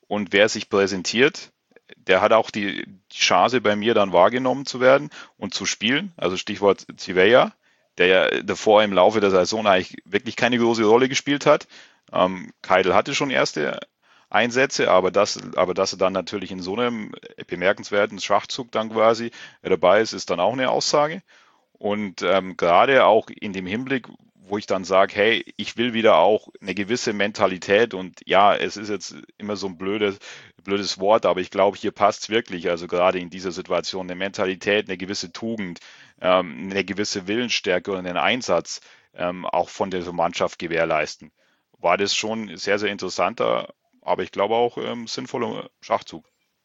und wer sich präsentiert, der hat auch die, die Chance bei mir dann wahrgenommen zu werden und zu spielen. Also Stichwort Zivea, der ja davor im Laufe der Saison eigentlich wirklich keine große Rolle gespielt hat. Ähm, Keidl hatte schon erste Einsätze, aber das, aber dass er dann natürlich in so einem bemerkenswerten Schachzug dann quasi dabei ist, ist dann auch eine Aussage. Und ähm, gerade auch in dem Hinblick, wo ich dann sage, hey, ich will wieder auch eine gewisse Mentalität und ja, es ist jetzt immer so ein blödes, blödes Wort, aber ich glaube, hier passt es wirklich, also gerade in dieser Situation, eine Mentalität, eine gewisse Tugend, ähm, eine gewisse Willensstärke und einen Einsatz ähm, auch von der Mannschaft gewährleisten. War das schon sehr, sehr interessanter, aber ich glaube auch ähm, sinnvoller Schachzug.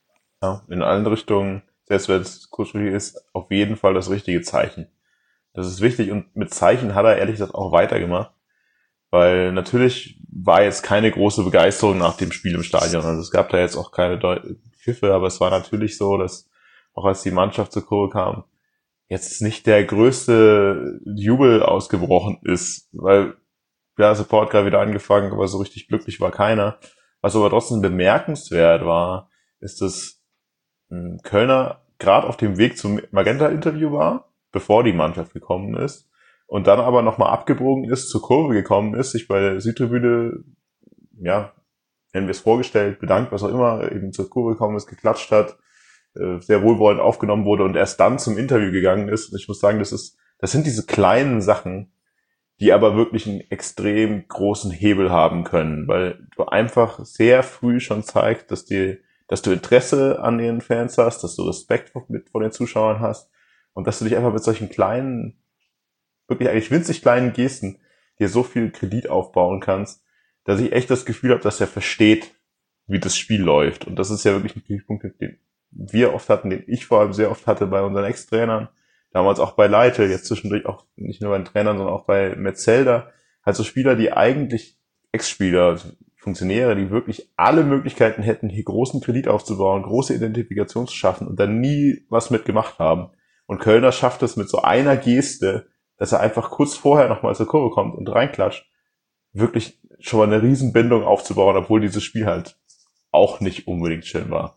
Ja, in allen Richtungen, selbst wenn es kurzfristig ist, auf jeden Fall das richtige Zeichen. Das ist wichtig und mit Zeichen hat er ehrlich gesagt auch weitergemacht, weil natürlich war jetzt keine große Begeisterung nach dem Spiel im Stadion. Also es gab da jetzt auch keine Deu- Pfiffe, aber es war natürlich so, dass auch als die Mannschaft zur Kurve kam, jetzt nicht der größte Jubel ausgebrochen ist, weil ja, Support gerade wieder angefangen, aber so richtig glücklich war keiner. Was aber trotzdem bemerkenswert war, ist, dass ein Kölner gerade auf dem Weg zum Magenta-Interview war, bevor die Mannschaft gekommen ist und dann aber nochmal abgebogen ist, zur Kurve gekommen ist, sich bei der Südtribüne, ja, nennen wir es vorgestellt, bedankt, was auch immer, eben zur Kurve gekommen ist, geklatscht hat, sehr wohlwollend aufgenommen wurde und erst dann zum Interview gegangen ist. Und ich muss sagen, das ist, das sind diese kleinen Sachen, die aber wirklich einen extrem großen Hebel haben können, weil du einfach sehr früh schon zeigst, dass dir, dass du Interesse an den Fans hast, dass du Respekt vor, mit, vor den Zuschauern hast und dass du dich einfach mit solchen kleinen, wirklich eigentlich winzig kleinen Gesten dir so viel Kredit aufbauen kannst, dass ich echt das Gefühl habe, dass er versteht, wie das Spiel läuft. Und das ist ja wirklich ein Kritikpunkt, den wir oft hatten, den ich vor allem sehr oft hatte bei unseren Ex-Trainern, damals auch bei Leitl, jetzt zwischendurch auch nicht nur bei den Trainern, sondern auch bei Metzelder, halt so Spieler, die eigentlich Ex-Spieler, Funktionäre, die wirklich alle Möglichkeiten hätten, hier großen Kredit aufzubauen, große Identifikation zu schaffen und dann nie was mitgemacht haben. Und Kölner schafft es mit so einer Geste, dass er einfach kurz vorher nochmal zur Kurve kommt und reinklatscht, wirklich schon mal eine Riesenbindung aufzubauen, obwohl dieses Spiel halt auch nicht unbedingt schön war.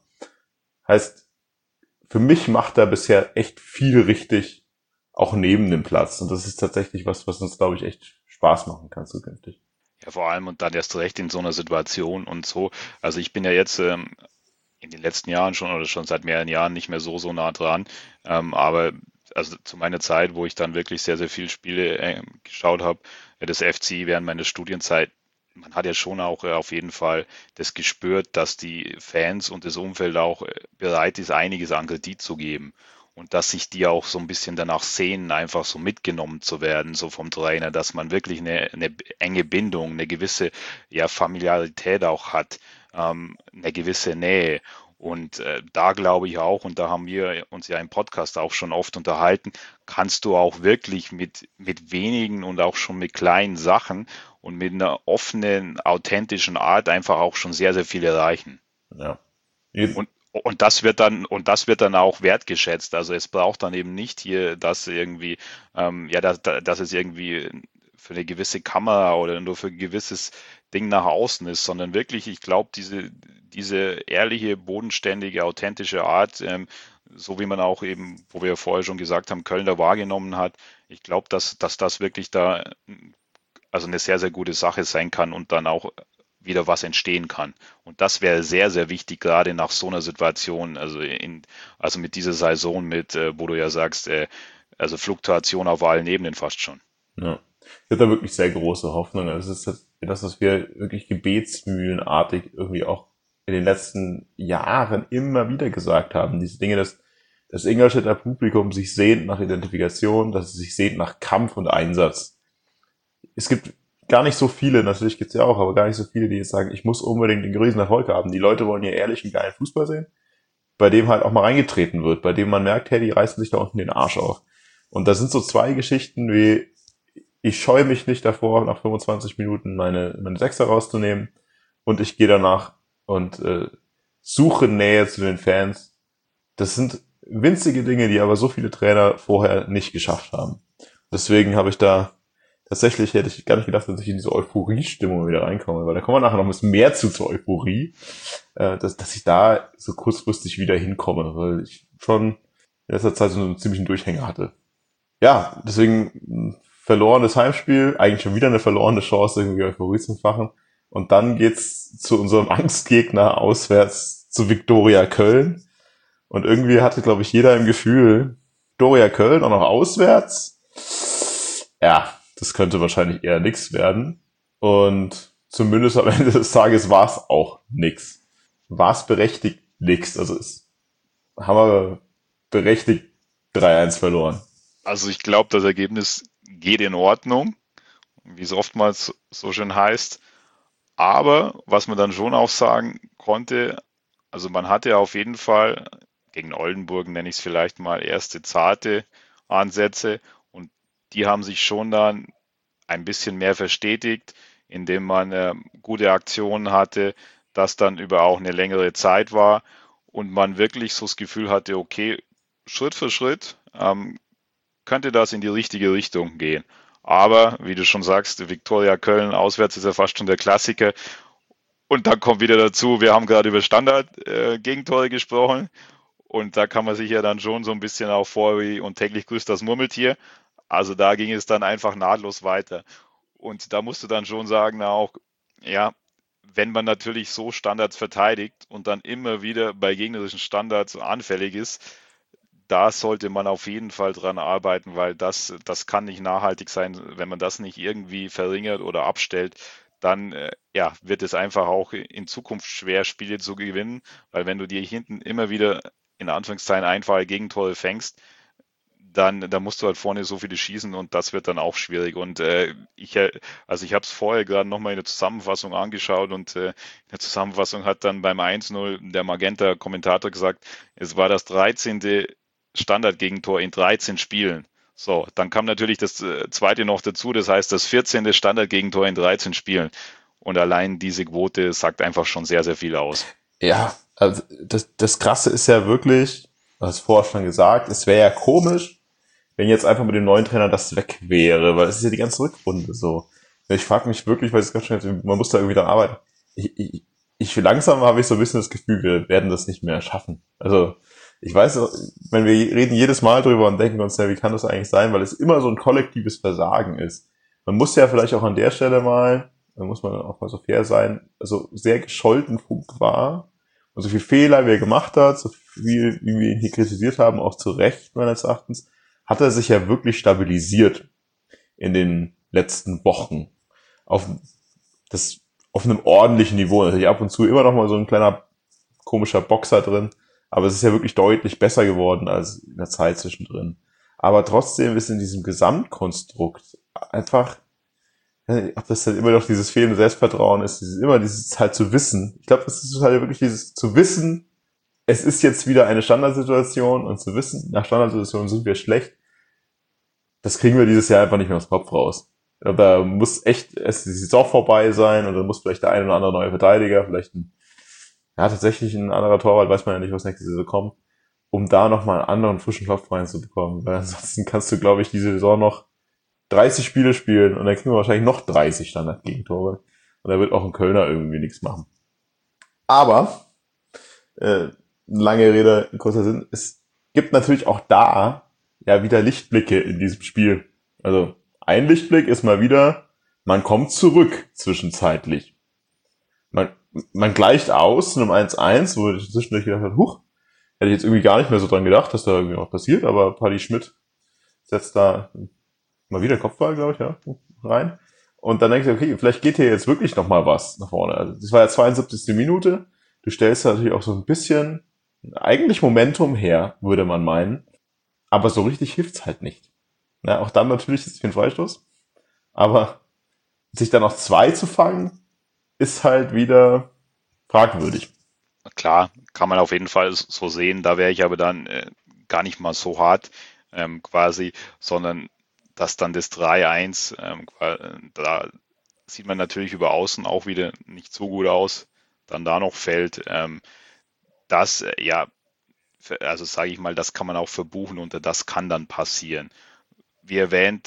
Heißt, für mich macht er bisher echt viel richtig, auch neben dem Platz. Und das ist tatsächlich was, was uns, glaube ich, echt Spaß machen kann zukünftig. Ja, vor allem und dann erst recht in so einer Situation und so. Also ich bin ja jetzt ähm, in den letzten Jahren schon oder schon seit mehreren Jahren nicht mehr so, so nah dran. Ähm, aber also zu meiner Zeit, wo ich dann wirklich sehr, sehr viele Spiele äh, geschaut habe, äh, des F C während meiner Studienzeit, man hat ja schon auch äh, auf jeden Fall das gespürt, dass die Fans und das Umfeld auch äh, bereit ist, einiges an Kredit zu geben. Und dass sich die auch so ein bisschen danach sehnen, einfach so mitgenommen zu werden, so vom Trainer, dass man wirklich eine, eine enge Bindung, eine gewisse ja, Familiarität auch hat, ähm, eine gewisse Nähe. Und äh, da glaube ich auch, und da haben wir uns ja im Podcast auch schon oft unterhalten, kannst du auch wirklich mit, mit wenigen und auch schon mit kleinen Sachen und mit einer offenen, authentischen Art einfach auch schon sehr, sehr viel erreichen. Ja. Und Und das wird dann, und das wird dann auch wertgeschätzt. Also es braucht dann eben nicht hier, dass irgendwie, ähm, ja, dass, dass es irgendwie für eine gewisse Kamera oder nur für ein gewisses Ding nach außen ist, sondern wirklich, ich glaube, diese, diese ehrliche, bodenständige, authentische Art, ähm, so wie man auch eben, wo wir ja vorher schon gesagt haben, Köln da wahrgenommen hat, ich glaube, dass, dass das wirklich da also eine sehr, sehr gute Sache sein kann und dann auch wieder was entstehen kann. Und das wäre sehr, sehr wichtig, gerade nach so einer Situation, also in, also mit dieser Saison mit, äh, wo du ja sagst, äh, also Fluktuation auf allen Ebenen fast schon. Ja. Ich habe da wirklich sehr große Hoffnung. Also es ist das, was wir wirklich gebetsmühlenartig irgendwie auch in den letzten Jahren immer wieder gesagt haben. Diese Dinge, dass das Ingolstädter Publikum sich sehnt nach Identifikation, dass es sich sehnt nach Kampf und Einsatz. Es gibt gar nicht so viele, natürlich gibt's ja auch, aber gar nicht so viele, die jetzt sagen, ich muss unbedingt den größten Erfolg haben. Die Leute wollen ja ehrlich und geilen Fußball sehen, bei dem halt auch mal reingetreten wird, bei dem man merkt, hey, die reißen sich da unten den Arsch auf. Und da sind so zwei Geschichten wie, ich scheue mich nicht davor, nach fünfundzwanzig Minuten meine, meine Sechser rauszunehmen und ich gehe danach und äh, suche Nähe zu den Fans. Das sind winzige Dinge, die aber so viele Trainer vorher nicht geschafft haben. Deswegen habe ich da tatsächlich hätte ich gar nicht gedacht, dass ich in diese Euphorie-Stimmung wieder reinkomme, weil da kommen wir nachher noch ein bisschen mehr zu zur Euphorie, äh, dass, dass ich da so kurzfristig wieder hinkomme, weil ich schon in letzter Zeit so einen ziemlichen Durchhänger hatte. Ja, deswegen ein verlorenes Heimspiel, eigentlich schon wieder eine verlorene Chance, irgendwie Euphorie zu fachen. Und dann geht's zu unserem Angstgegner auswärts zu Viktoria Köln. Und irgendwie hatte, glaube ich, jeder im Gefühl, Viktoria Köln auch noch auswärts. Ja, das könnte wahrscheinlich eher nix werden. Und zumindest am Ende des Tages war es auch nix. War es berechtigt nix. Also es haben wir berechtigt drei eins verloren. Also ich glaube, das Ergebnis geht in Ordnung, wie es oftmals so schön heißt. Aber was man dann schon auch sagen konnte, also man hatte auf jeden Fall gegen Oldenburg, nenne ich es vielleicht mal, erste zarte Ansätze und die haben sich schon dann ein bisschen mehr verstetigt, indem man äh, gute Aktionen hatte, das dann über auch eine längere Zeit war und man wirklich so das Gefühl hatte, okay, Schritt für Schritt ähm, könnte das in die richtige Richtung gehen. Aber, wie du schon sagst, Viktoria Köln auswärts ist ja fast schon der Klassiker. Und dann kommt wieder dazu, wir haben gerade über Standard-Gegentore äh, gesprochen. Und da kann man sich ja dann schon so ein bisschen auch vor wie und täglich grüßt das Murmeltier. Also da ging es dann einfach nahtlos weiter. Und da musst du dann schon sagen, auch, ja, wenn man natürlich so Standards verteidigt und dann immer wieder bei gegnerischen Standards anfällig ist, da sollte man auf jeden Fall dran arbeiten, weil das, das kann nicht nachhaltig sein. Wenn man das nicht irgendwie verringert oder abstellt, dann äh, ja, wird es einfach auch in Zukunft schwer, Spiele zu gewinnen, weil wenn du dir hinten immer wieder in Anführungszeichen einfache Gegentore fängst, dann, dann musst du halt vorne so viele schießen und das wird dann auch schwierig. Und äh, ich, äh, also ich habe es vorher gerade nochmal in der Zusammenfassung angeschaut und äh, in der Zusammenfassung hat dann beim eins null der Magenta-Kommentator gesagt, es war das dreizehnte Standardgegentor in dreizehn Spielen. So, dann kam natürlich das äh, zweite noch dazu, das heißt das vierzehnte Standardgegentor in dreizehn Spielen. Und allein diese Quote sagt einfach schon sehr, sehr viel aus. Ja, also das, das Krasse ist ja wirklich, du hast vorher schon gesagt, es wäre ja komisch, wenn jetzt einfach mit dem neuen Trainer das weg wäre, weil es ist ja die ganze Rückrunde so. Ich frage mich wirklich, weil es ganz schön, man muss da irgendwie dran arbeiten. Ich, ich, ich langsam habe ich so ein bisschen das Gefühl, wir werden das nicht mehr schaffen. Also ich weiß, wenn wir reden jedes Mal drüber und denken uns, ja, wie kann das eigentlich sein, weil es immer so ein kollektives Versagen ist. Man muss ja vielleicht auch an der Stelle mal, da muss man auch mal so fair sein, also sehr gescholten Punkt war und so viel Fehler, wie er gemacht hat, so viel, wie wir ihn hier kritisiert haben, auch zu Recht meines Erachtens, hat er sich ja wirklich stabilisiert in den letzten Wochen auf das auf einem ordentlichen Niveau. Natürlich ab und zu immer noch mal so ein kleiner komischer Boxer drin, aber es ist ja wirklich deutlich besser geworden als in der Zeit zwischendrin. Aber trotzdem ist in diesem Gesamtkonstrukt einfach, ob das dann immer noch dieses fehlende Selbstvertrauen ist, dieses, immer dieses halt zu wissen. Ich glaube, das ist halt wirklich dieses zu wissen, es ist jetzt wieder eine Standardsituation und zu wissen, nach Standardsituationen sind wir schlecht, das kriegen wir dieses Jahr einfach nicht mehr aus dem Kopf raus. Da muss echt es die Saison vorbei sein und dann muss vielleicht der eine oder andere neue Verteidiger, vielleicht ein, ja, tatsächlich ein anderer Torwart, weiß man ja nicht, was nächste Saison kommt, um da nochmal einen anderen frischen Kopf reinzubekommen. Weil ansonsten kannst du, glaube ich, diese Saison noch dreißig Spiele spielen und dann kriegen wir wahrscheinlich noch dreißig Standardgegentore. Und da wird auch ein Kölner irgendwie nichts machen. Aber, äh, lange Rede, kurzer Sinn, es gibt natürlich auch da ja wieder Lichtblicke in diesem Spiel. Also ein Lichtblick ist mal wieder, man kommt zurück zwischenzeitlich. Man, man gleicht aus zu einem eins eins, wo ich zwischendurch gedacht habe, huch, hätte ich jetzt irgendwie gar nicht mehr so dran gedacht, dass da irgendwie was passiert, aber Paddy Schmidt setzt da mal wieder Kopfball, glaube ich, ja, rein. Und dann denkst du, okay, vielleicht geht hier jetzt wirklich noch mal was nach vorne. Also das war ja zweiundsiebzigste Minute. Du stellst da natürlich auch so ein bisschen eigentlich Momentum her, würde man meinen. Aber so richtig hilft's halt nicht. Ja, auch dann natürlich ist es für einen Freistoß. Aber sich dann noch zwei zu fangen, ist halt wieder fragwürdig. Klar, kann man auf jeden Fall so sehen. Da wäre ich aber dann äh, gar nicht mal so hart ähm, quasi, sondern dass dann das drei eins, ähm, da sieht man natürlich über außen auch wieder nicht so gut aus, dann da noch fällt. Ähm, das, äh, ja, also sage ich mal, das kann man auch verbuchen und das kann dann passieren. Wie erwähnt,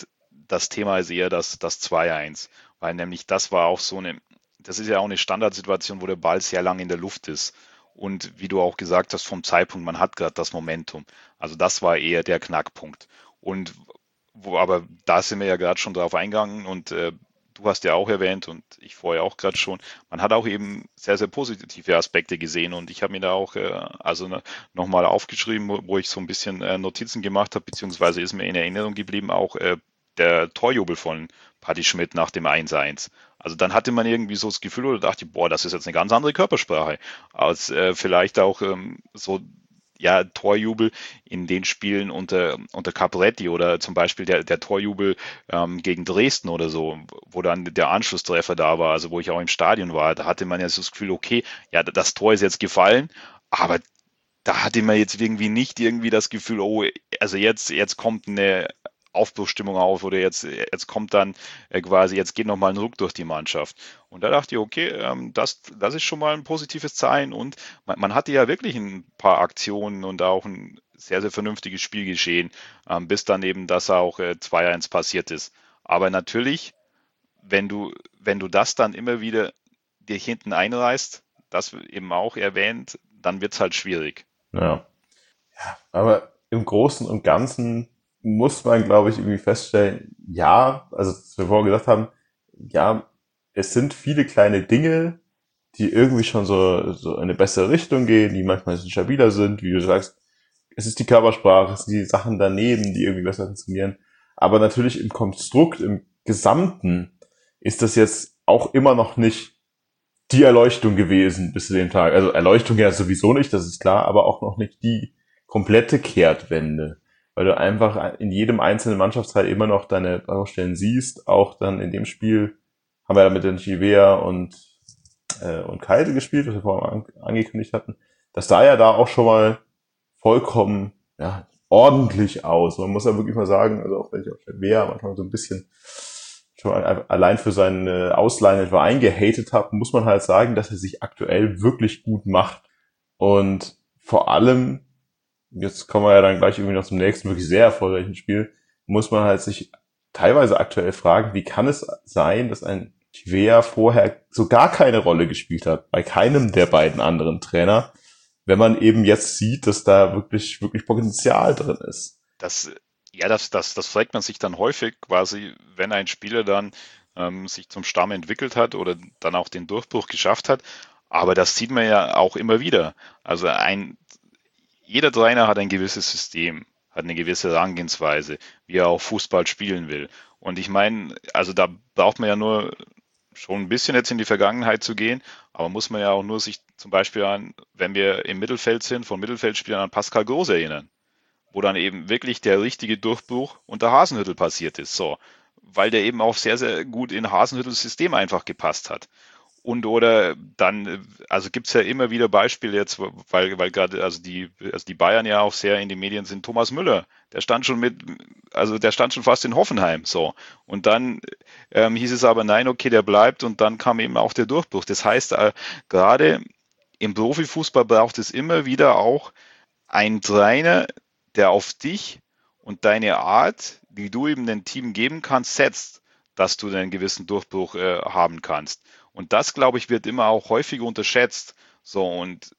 das Thema ist eher das, das zwei eins, weil nämlich das war auch so eine, das ist ja auch eine Standardsituation, wo der Ball sehr lange in der Luft ist. Und wie du auch gesagt hast, vom Zeitpunkt, man hat gerade das Momentum. Also das war eher der Knackpunkt. Und wo, aber da sind wir ja gerade schon drauf eingegangen und äh, du hast ja auch erwähnt und ich vorher auch gerade schon, man hat auch eben sehr, sehr positive Aspekte gesehen und ich habe mir da auch äh, also ne, nochmal aufgeschrieben, wo, wo ich so ein bisschen äh, Notizen gemacht habe, beziehungsweise ist mir in Erinnerung geblieben auch äh, der Torjubel von Patti Schmidt nach dem eins eins. Also dann hatte man irgendwie so das Gefühl oder dachte, boah, das ist jetzt eine ganz andere Körpersprache, als äh, vielleicht auch ähm, so ja, Torjubel in den Spielen unter, unter Capretti oder zum Beispiel der, der Torjubel ähm, gegen Dresden oder so, wo dann der Anschlusstreffer da war, also wo ich auch im Stadion war, da hatte man ja so das Gefühl, okay, ja, das Tor ist jetzt gefallen, aber da hatte man jetzt irgendwie nicht irgendwie das Gefühl, oh, also jetzt, jetzt kommt eine Aufbruchsstimmung auf oder jetzt, jetzt kommt dann äh, quasi, jetzt geht nochmal ein Ruck durch die Mannschaft. Und da dachte ich, okay, ähm, das, das ist schon mal ein positives Zeichen und man, man hatte ja wirklich ein paar Aktionen und auch ein sehr, sehr vernünftiges Spiel geschehen, ähm, bis dann eben das auch äh, zwei eins passiert ist. Aber natürlich, wenn du, wenn du das dann immer wieder dir hinten einreißt, das eben auch erwähnt, dann wird's halt schwierig. Ja. Ja, aber im Großen und Ganzen muss man, glaube ich, irgendwie feststellen, ja, also was wir vorher gesagt haben, ja, es sind viele kleine Dinge, die irgendwie schon so, so in eine bessere Richtung gehen, die manchmal ein bisschen stabiler sind, wie du sagst, es ist die Körpersprache, es sind die Sachen daneben, die irgendwie besser funktionieren. Aber natürlich im Konstrukt, im Gesamten ist das jetzt auch immer noch nicht die Erleuchtung gewesen bis zu dem Tag. Also Erleuchtung ja sowieso nicht, das ist klar, aber auch noch nicht die komplette Kehrtwende. Weil du einfach in jedem einzelnen Mannschaftsteil immer noch deine Baustellen siehst. Auch dann in dem Spiel haben wir ja mit den Chivea und, äh, und Keitel gespielt, was wir vorher an, angekündigt hatten. Das sah ja da auch schon mal vollkommen ja, ordentlich aus. Man muss ja wirklich mal sagen, also auch wenn ich auf Chivea manchmal so ein bisschen schon allein für seine Ausleihen etwa eingehatet habe, muss man halt sagen, dass er sich aktuell wirklich gut macht. Und vor allem, jetzt kommen wir ja dann gleich irgendwie noch zum nächsten wirklich sehr erfolgreichen Spiel, muss man halt sich teilweise aktuell fragen, wie kann es sein, dass ein Chivea vorher so gar keine Rolle gespielt hat, bei keinem der beiden anderen Trainer, wenn man eben jetzt sieht, dass da wirklich, wirklich Potenzial drin ist. Das Ja, das, das, das fragt man sich dann häufig quasi, wenn ein Spieler dann ähm, sich zum Stamm entwickelt hat oder dann auch den Durchbruch geschafft hat. Aber das sieht man ja auch immer wieder. Also ein, jeder Trainer hat ein gewisses System, hat eine gewisse Herangehensweise, wie er auch Fußball spielen will. Und ich meine, also da braucht man ja nur schon ein bisschen jetzt in die Vergangenheit zu gehen, aber muss man ja auch nur sich zum Beispiel an, wenn wir im Mittelfeld sind, von Mittelfeldspielern an Pascal Groß erinnern, wo dann eben wirklich der richtige Durchbruch unter Hasenhüttl passiert ist, so, weil der eben auch sehr, sehr gut in Hasenhüttls System einfach gepasst hat. Und oder dann, also gibt's ja immer wieder Beispiele jetzt, weil, weil gerade, also die, also die Bayern ja auch sehr in den Medien sind, Thomas Müller, der stand schon mit, also der stand schon fast in Hoffenheim, so. Und dann ähm, hieß es aber, nein, okay, der bleibt und dann kam eben auch der Durchbruch. Das heißt, äh, gerade im Profifußball braucht es immer wieder auch einen Trainer, der auf dich und deine Art, wie du eben dem Team geben kannst, setzt, dass du einen gewissen Durchbruch äh, haben kannst. Und das, glaube ich, wird immer auch häufig unterschätzt. So, und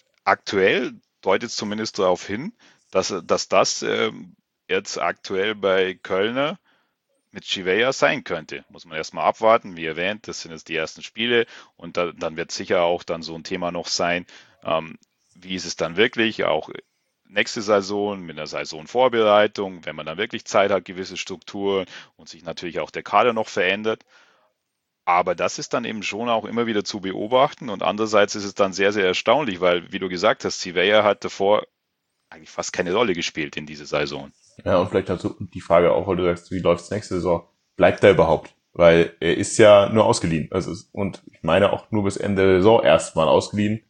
aktuell deutet es zumindest darauf hin, dass, dass das äh, jetzt aktuell bei Kölner mit Chivea sein könnte. Muss man erstmal abwarten. Wie erwähnt, das sind jetzt die ersten Spiele und da, dann wird sicher auch dann so ein Thema noch sein, ähm, wie ist es dann wirklich, auch nächste Saison mit einer Saisonvorbereitung, wenn man dann wirklich Zeit hat, gewisse Strukturen und sich natürlich auch der Kader noch verändert. Aber das ist dann eben schon auch immer wieder zu beobachten und andererseits ist es dann sehr, sehr erstaunlich, weil, wie du gesagt hast, Chivea hat davor eigentlich fast keine Rolle gespielt in dieser Saison. Ja, und vielleicht dazu die Frage auch, weil du sagst, wie läuft's nächste Saison? Bleibt er überhaupt? Weil er ist ja nur ausgeliehen. Also, und ich meine auch nur bis Ende der Saison erstmal ausgeliehen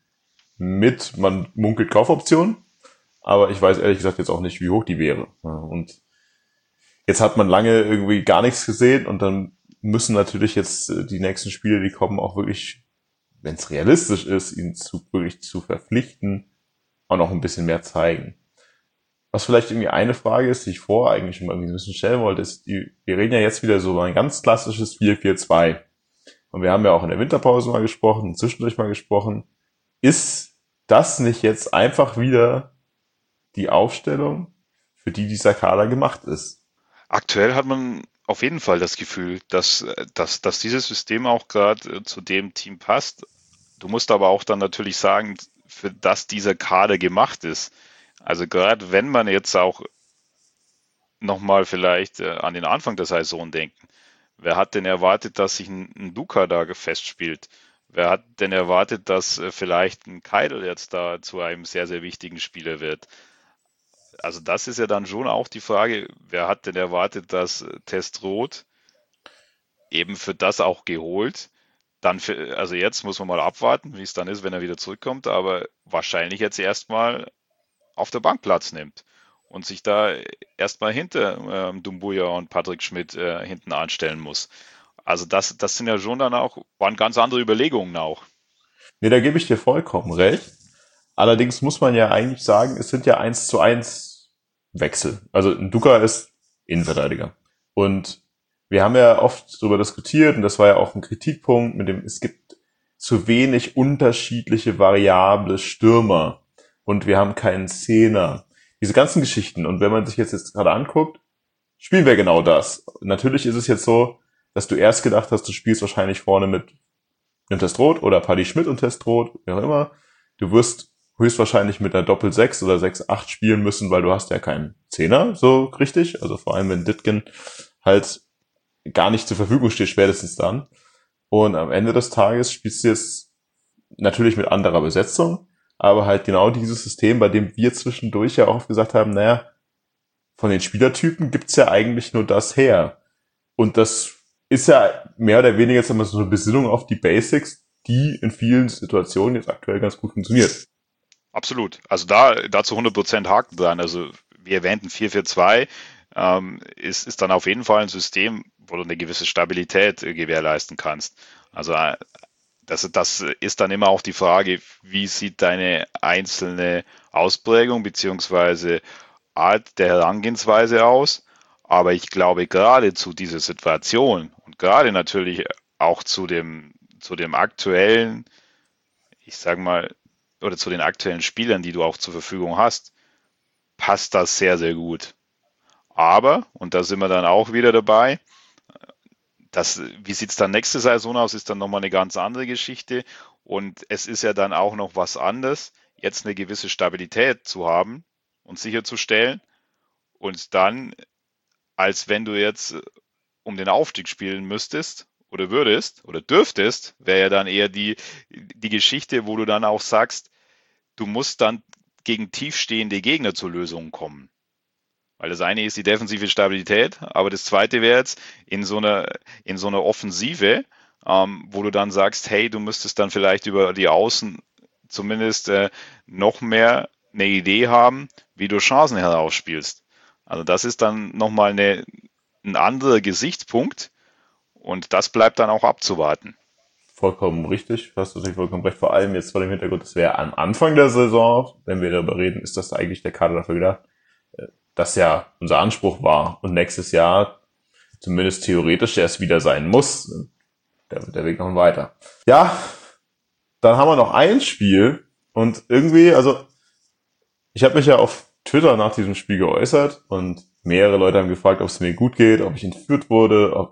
mit, man munkelt Kaufoptionen, aber ich weiß ehrlich gesagt jetzt auch nicht, wie hoch die wäre. Und jetzt hat man lange irgendwie gar nichts gesehen und dann müssen natürlich jetzt die nächsten Spiele, die kommen, auch wirklich, wenn es realistisch ist, ihn zu, wirklich zu verpflichten, auch noch ein bisschen mehr zeigen. was vielleicht irgendwie eine Frage ist, die ich vorher eigentlich schon mal irgendwie ein bisschen stellen wollte, ist, die, wir reden ja jetzt wieder so über ein ganz klassisches vier vier zwei. Und wir haben ja auch in der Winterpause mal gesprochen, zwischendurch mal gesprochen. Ist das nicht jetzt einfach wieder die Aufstellung, für die dieser Kader gemacht ist? Aktuell hat man auf jeden Fall das Gefühl, dass, dass, dass dieses System auch gerade zu dem Team passt. Du musst aber auch dann natürlich sagen, für das dieser Kader gemacht ist. Also gerade wenn man jetzt auch nochmal vielleicht äh, an den Anfang der Saison denken. Wer hat denn erwartet, dass sich ein, ein Duka da festspielt? Wer hat denn erwartet, dass äh, vielleicht ein Keidel jetzt da zu einem sehr, sehr wichtigen Spieler wird? Also das ist ja dann schon auch die Frage, wer hat denn erwartet, dass äh, Testroth eben für das auch geholt? Dann für, also jetzt muss man mal abwarten, wie es dann ist, wenn er wieder zurückkommt, aber wahrscheinlich jetzt erstmal auf der Bank Platz nimmt und sich da erstmal hinter ähm, Dumbuya und Patrick Schmidt äh, hinten anstellen muss. Also das, das sind ja schon dann auch, waren ganz andere Überlegungen auch. Nee, da gebe ich dir vollkommen recht. Allerdings muss man ja eigentlich sagen, es sind ja eins zu eins Wechsel. Also ein Duka ist Innenverteidiger. Und wir haben ja oft darüber diskutiert, und das war ja auch ein Kritikpunkt, mit dem es gibt zu wenig unterschiedliche variable Stürmer. Und wir haben keinen Zehner. Diese ganzen Geschichten. Und wenn man sich jetzt, jetzt gerade anguckt, spielen wir genau das. Natürlich ist es jetzt so, dass du erst gedacht hast, du spielst wahrscheinlich vorne mit einem Testroth oder Paddy Schmidt und Testroth, wie auch immer. Du wirst höchstwahrscheinlich mit einer Doppel sechs oder sechs acht spielen müssen, weil du hast ja keinen Zehner, so richtig. Also vor allem, wenn Dittgen halt gar nicht zur Verfügung steht, spätestens dann. Und am Ende des Tages spielst du jetzt natürlich mit anderer Besetzung, aber halt genau dieses System, bei dem wir zwischendurch ja auch oft gesagt haben, naja, von den Spielertypen gibt's ja eigentlich nur das her. Und das ist ja mehr oder weniger jetzt immer so eine Besinnung auf die Basics, die in vielen Situationen jetzt aktuell ganz gut funktioniert. Absolut. Also da, da zu hundert Prozent Haken dran. Also wie erwähnten vier vier zwei ähm, ist, ist dann auf jeden Fall ein System, wo du eine gewisse Stabilität äh, gewährleisten kannst. Also äh, das, das ist dann immer auch die Frage, wie sieht deine einzelne Ausprägung beziehungsweise Art der Herangehensweise aus. Aber ich glaube, gerade zu dieser Situation und gerade natürlich auch zu dem, zu dem aktuellen, ich sag mal, oder zu den aktuellen Spielern, die du auch zur Verfügung hast, passt das sehr, sehr gut. Aber, und da sind wir dann auch wieder dabei, das, wie sieht es dann nächste Saison aus, ist dann nochmal eine ganz andere Geschichte. Und es ist ja dann auch noch was anderes, jetzt eine gewisse Stabilität zu haben und sicherzustellen. Und dann, als wenn du jetzt um den Aufstieg spielen müsstest oder würdest oder dürftest, wäre ja dann eher die, die Geschichte, wo du dann auch sagst, du musst dann gegen tiefstehende Gegner zur Lösung kommen. Weil das eine ist die defensive Stabilität, aber das zweite wäre jetzt in so einer, in so einer Offensive, ähm, wo du dann sagst, hey, du müsstest dann vielleicht über die Außen zumindest äh, noch mehr eine Idee haben, wie du Chancen herausspielst. Also das ist dann nochmal eine, ein anderer Gesichtspunkt und das bleibt dann auch abzuwarten. Vollkommen richtig, hast du natürlich vollkommen recht. Vor allem jetzt vor dem Hintergrund, das wäre am Anfang der Saison, wenn wir darüber reden, ist das eigentlich der Kader dafür gedacht, das ja unser Anspruch war und nächstes Jahr zumindest theoretisch erst wieder sein muss. Der, der Weg noch weiter. Ja, dann haben wir noch ein Spiel und irgendwie, also ich habe mich ja auf Twitter nach diesem Spiel geäußert und mehrere Leute haben gefragt, ob es mir gut geht, ob ich entführt wurde, ob,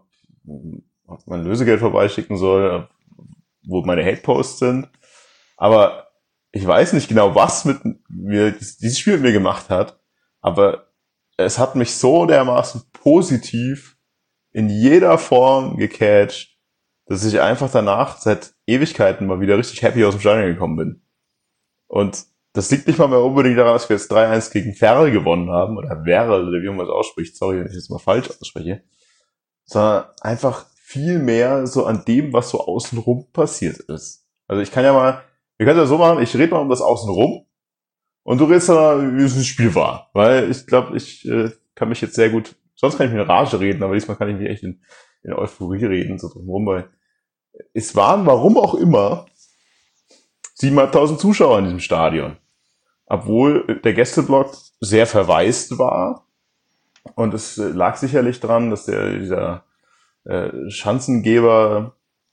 ob man Lösegeld vorbeischicken soll, ob, wo meine Hate-Posts sind. Aber ich weiß nicht genau, was mit mir dieses Spiel mit mir gemacht hat, aber es hat mich so dermaßen positiv in jeder Form gecatcht, dass ich einfach danach seit Ewigkeiten mal wieder richtig happy aus dem Stadion gekommen bin. Und das liegt nicht mal mehr unbedingt daran, dass wir jetzt drei eins gegen Ferl gewonnen haben, oder Werl, oder wie man es ausspricht, sorry, wenn ich das mal falsch ausspreche, sondern einfach viel mehr so an dem, was so außenrum passiert ist. Also ich kann ja mal, wir können ja so machen, ich rede mal um das Außenrum, und du redest dann, wie es ein Spiel war. Weil ich glaube, ich äh, kann mich jetzt sehr gut, sonst kann ich mich in Rage reden, aber diesmal kann ich mich echt in, in Euphorie reden, so drumherum, weil es waren, warum auch immer, siebentausendfünfhundert Zuschauer in diesem Stadion. obwohl der Gästeblock sehr verwaist war. Und es lag sicherlich dran, dass der, dieser äh, Schanzengeber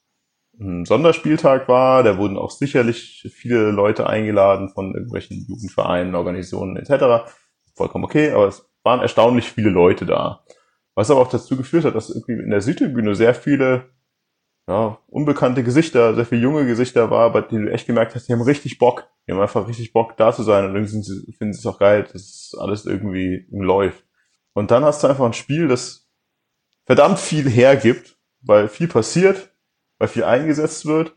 ein Sonderspieltag war. Da wurden auch sicherlich viele Leute eingeladen von irgendwelchen Jugendvereinen, Organisationen et cetera. Vollkommen okay, aber es waren erstaunlich viele Leute da. Was aber auch dazu geführt hat, dass irgendwie in der Südtribüne sehr viele ja, unbekannte Gesichter, sehr viele junge Gesichter war, bei denen du echt gemerkt hast, die haben richtig Bock. Die haben einfach richtig Bock, da zu sein und irgendwie sind sie, finden sie es auch geil, dass alles irgendwie läuft. Und dann hast du einfach ein Spiel, das verdammt viel hergibt, weil viel passiert, weil viel eingesetzt wird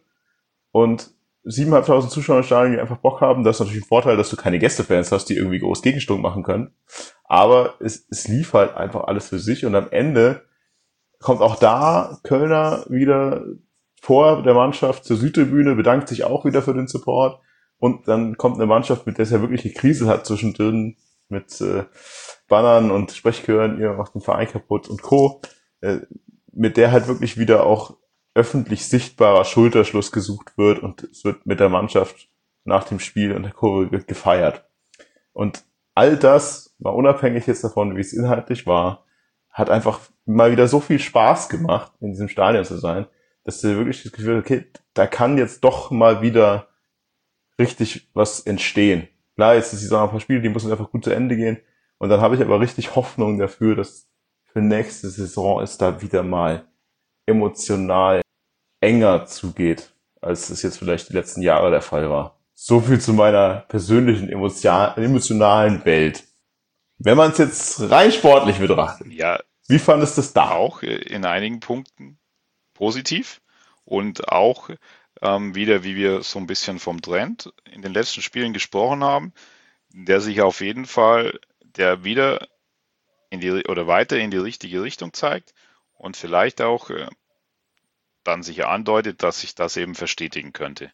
und siebentausendfünfhundert Zuschauer im Stadion, die einfach Bock haben. Das ist natürlich ein Vorteil, dass du keine Gästefans hast, die irgendwie groß Gegensturm machen können. Aber es, es lief halt einfach alles für sich und am Ende kommt auch da Kölner wieder vor der Mannschaft zur Südtribüne, bedankt sich auch wieder für den Support und dann kommt eine Mannschaft, mit der es ja wirklich eine Krise hat zwischendrin mit äh, Bannern und Sprechchören, ihr macht den Verein kaputt und Co., äh, mit der halt wirklich wieder auch öffentlich sichtbarer Schulterschluss gesucht wird und es wird mit der Mannschaft nach dem Spiel und der Kurve gefeiert. Und all das war unabhängig jetzt davon, wie es inhaltlich war, hat einfach mal wieder so viel Spaß gemacht, in diesem Stadion zu sein, dass du wirklich das Gefühl hast, okay, da kann jetzt doch mal wieder richtig was entstehen. Klar, jetzt ist die Saison ein paar Spiele, die müssen einfach gut zu Ende gehen. Und dann habe ich aber richtig Hoffnung dafür, dass für nächste Saison es da wieder mal emotional enger zugeht, als es jetzt vielleicht die letzten Jahre der Fall war. So viel zu meiner persönlichen emotionalen Welt. Wenn man es jetzt rein sportlich betrachtet, Ja, wie fandest du das da? auch äh, in einigen Punkten positiv und auch ähm, wieder, wie wir so ein bisschen vom Trend in den letzten Spielen gesprochen haben, der sich auf jeden Fall, der wieder in die oder weiter in die richtige Richtung zeigt und vielleicht auch äh, dann sich andeutet, dass sich das eben verstetigen könnte.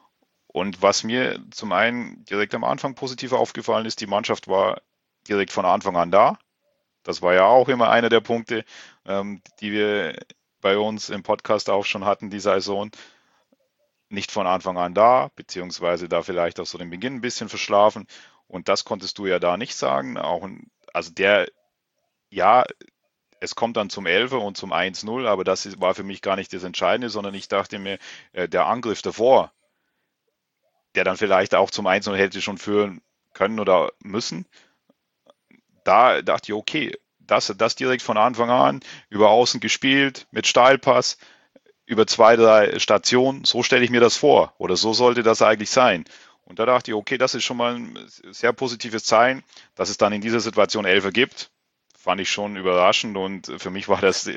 Und was mir zum einen direkt am Anfang positiv aufgefallen ist, die Mannschaft war direkt von Anfang an da. Das war ja auch immer einer der Punkte, ähm, die wir bei uns im Podcast auch schon hatten, die Saison. Nicht von Anfang an da, beziehungsweise da vielleicht auch so den Beginn ein bisschen verschlafen. Und das konntest du ja da nicht sagen. Auch ein, also der, ja, es kommt dann zum Elfer und zum eins null, aber das ist, war für mich gar nicht das Entscheidende, sondern ich dachte mir, äh, der Angriff davor, der dann vielleicht auch zum eins null hätte schon führen können oder müssen, da dachte ich, okay, das, das direkt von Anfang an über außen gespielt, mit Steilpass, über zwei, drei Stationen, so stelle ich mir das vor oder so sollte das eigentlich sein. Und da dachte ich, okay, das ist schon mal ein sehr positives Zeichen, dass es dann in dieser Situation Elfer gibt. Fand ich schon überraschend und für mich war das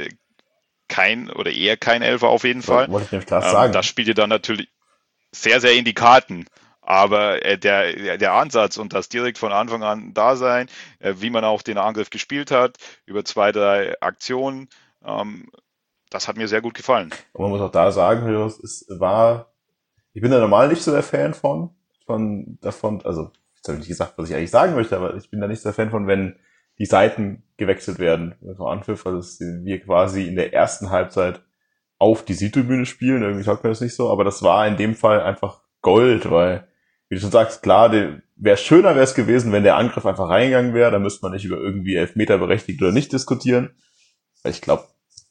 kein oder eher kein Elfer auf jeden Fall. Wollte ich nämlich klar Ähm, sagen. das spielte dann natürlich sehr, sehr in die Karten. Aber äh, der, der Ansatz und das direkt von Anfang an da sein, äh, wie man auch den Angriff gespielt hat, über zwei, drei Aktionen, ähm, das hat mir sehr gut gefallen. Und man muss auch da sagen, es war, ich bin da normal nicht so der Fan von, von davon, also jetzt habe ich nicht gesagt, was ich eigentlich sagen möchte, aber ich bin da nicht so der Fan von, wenn die Seiten gewechselt werden. So Anpfiff, also dass wir quasi in der ersten Halbzeit auf die Südtribüne spielen, irgendwie taugt mir das nicht so, aber das war in dem Fall einfach Gold, weil, wie du schon sagst, klar, wäre schöner wäre es gewesen, wenn der Angriff einfach reingegangen wäre, dann müsste man nicht über irgendwie Elfmeter berechtigt oder nicht diskutieren, weil ich glaube,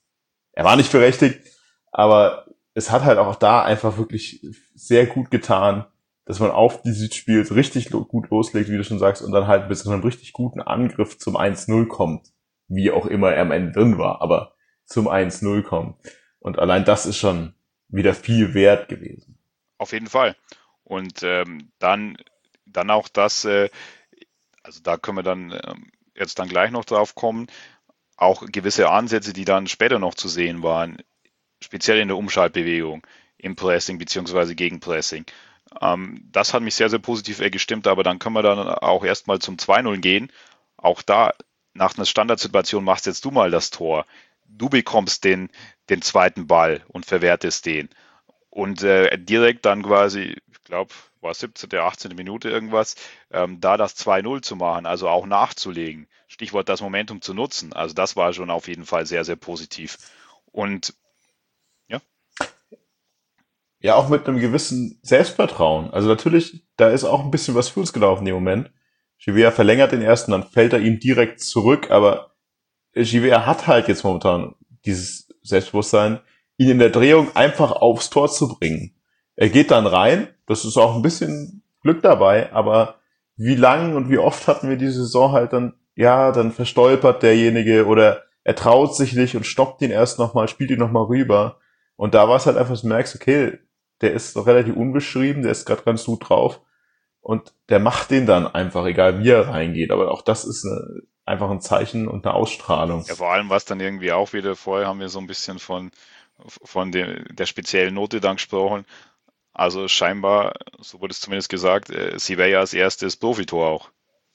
er war nicht berechtigt, aber es hat halt auch da einfach wirklich sehr gut getan, dass man auf die Süd spielt, richtig gut loslegt, wie du schon sagst, und dann halt bis zu einem richtig guten Angriff zum eins null kommt, wie auch immer er am Ende drin war, aber zum eins null kommt. Und allein das ist schon wieder viel wert gewesen. Auf jeden Fall. Und ähm, dann, dann auch das, äh, also da können wir dann ähm, jetzt dann gleich noch drauf kommen, auch gewisse Ansätze, die dann später noch zu sehen waren, speziell in der Umschaltbewegung, im Pressing beziehungsweise Gegenpressing. Ähm, das hat mich sehr, sehr positiv äh, gestimmt, aber dann können wir dann auch erstmal zum zwei null gehen. Auch da, nach einer Standardsituation machst jetzt du mal das Tor. Du bekommst den, den zweiten Ball und verwertest den. Und äh, direkt dann quasi, ich glaube, war siebzehnte, achtzehnte Minute irgendwas, ähm, da das zwei null zu machen, also auch nachzulegen. Stichwort das Momentum zu nutzen. Also das war schon auf jeden Fall sehr, sehr positiv. Und ja. Ja, auch mit einem gewissen Selbstvertrauen. Also natürlich, da ist auch ein bisschen was für uns gelaufen in dem Moment. Givea verlängert den ersten, dann fällt er ihm direkt zurück, aber Givea hat halt jetzt momentan dieses Selbstbewusstsein, ihn in der Drehung einfach aufs Tor zu bringen. Er geht dann rein, das ist auch ein bisschen Glück dabei, aber wie lang und wie oft hatten wir diese Saison halt dann, ja, dann verstolpert derjenige oder er traut sich nicht und stoppt ihn erst nochmal, spielt ihn nochmal rüber. Und da war es halt einfach, du merkst, okay, der ist doch relativ unbeschrieben, der ist gerade ganz gut drauf und der macht den dann einfach, egal wie er reingeht. Aber auch das ist eine, einfach ein Zeichen und eine Ausstrahlung. Ja, vor allem was dann irgendwie auch wieder, vorher haben wir so ein bisschen von, von der, der speziellen Note dann gesprochen. Also scheinbar, so wurde es zumindest gesagt, äh, sie wäre ja als erstes Profitor auch.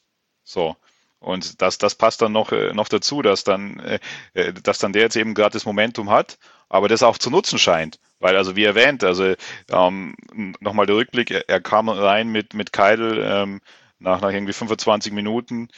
So. Und das, das passt dann noch, äh, noch dazu, dass dann, äh, äh, dass dann der jetzt eben gerade das Momentum hat, aber das auch zu nutzen scheint. Weil, also wie erwähnt, also ähm, nochmal der Rückblick, er, er kam rein mit, mit Keidel ähm, nach, nach irgendwie fünfundzwanzig Minuten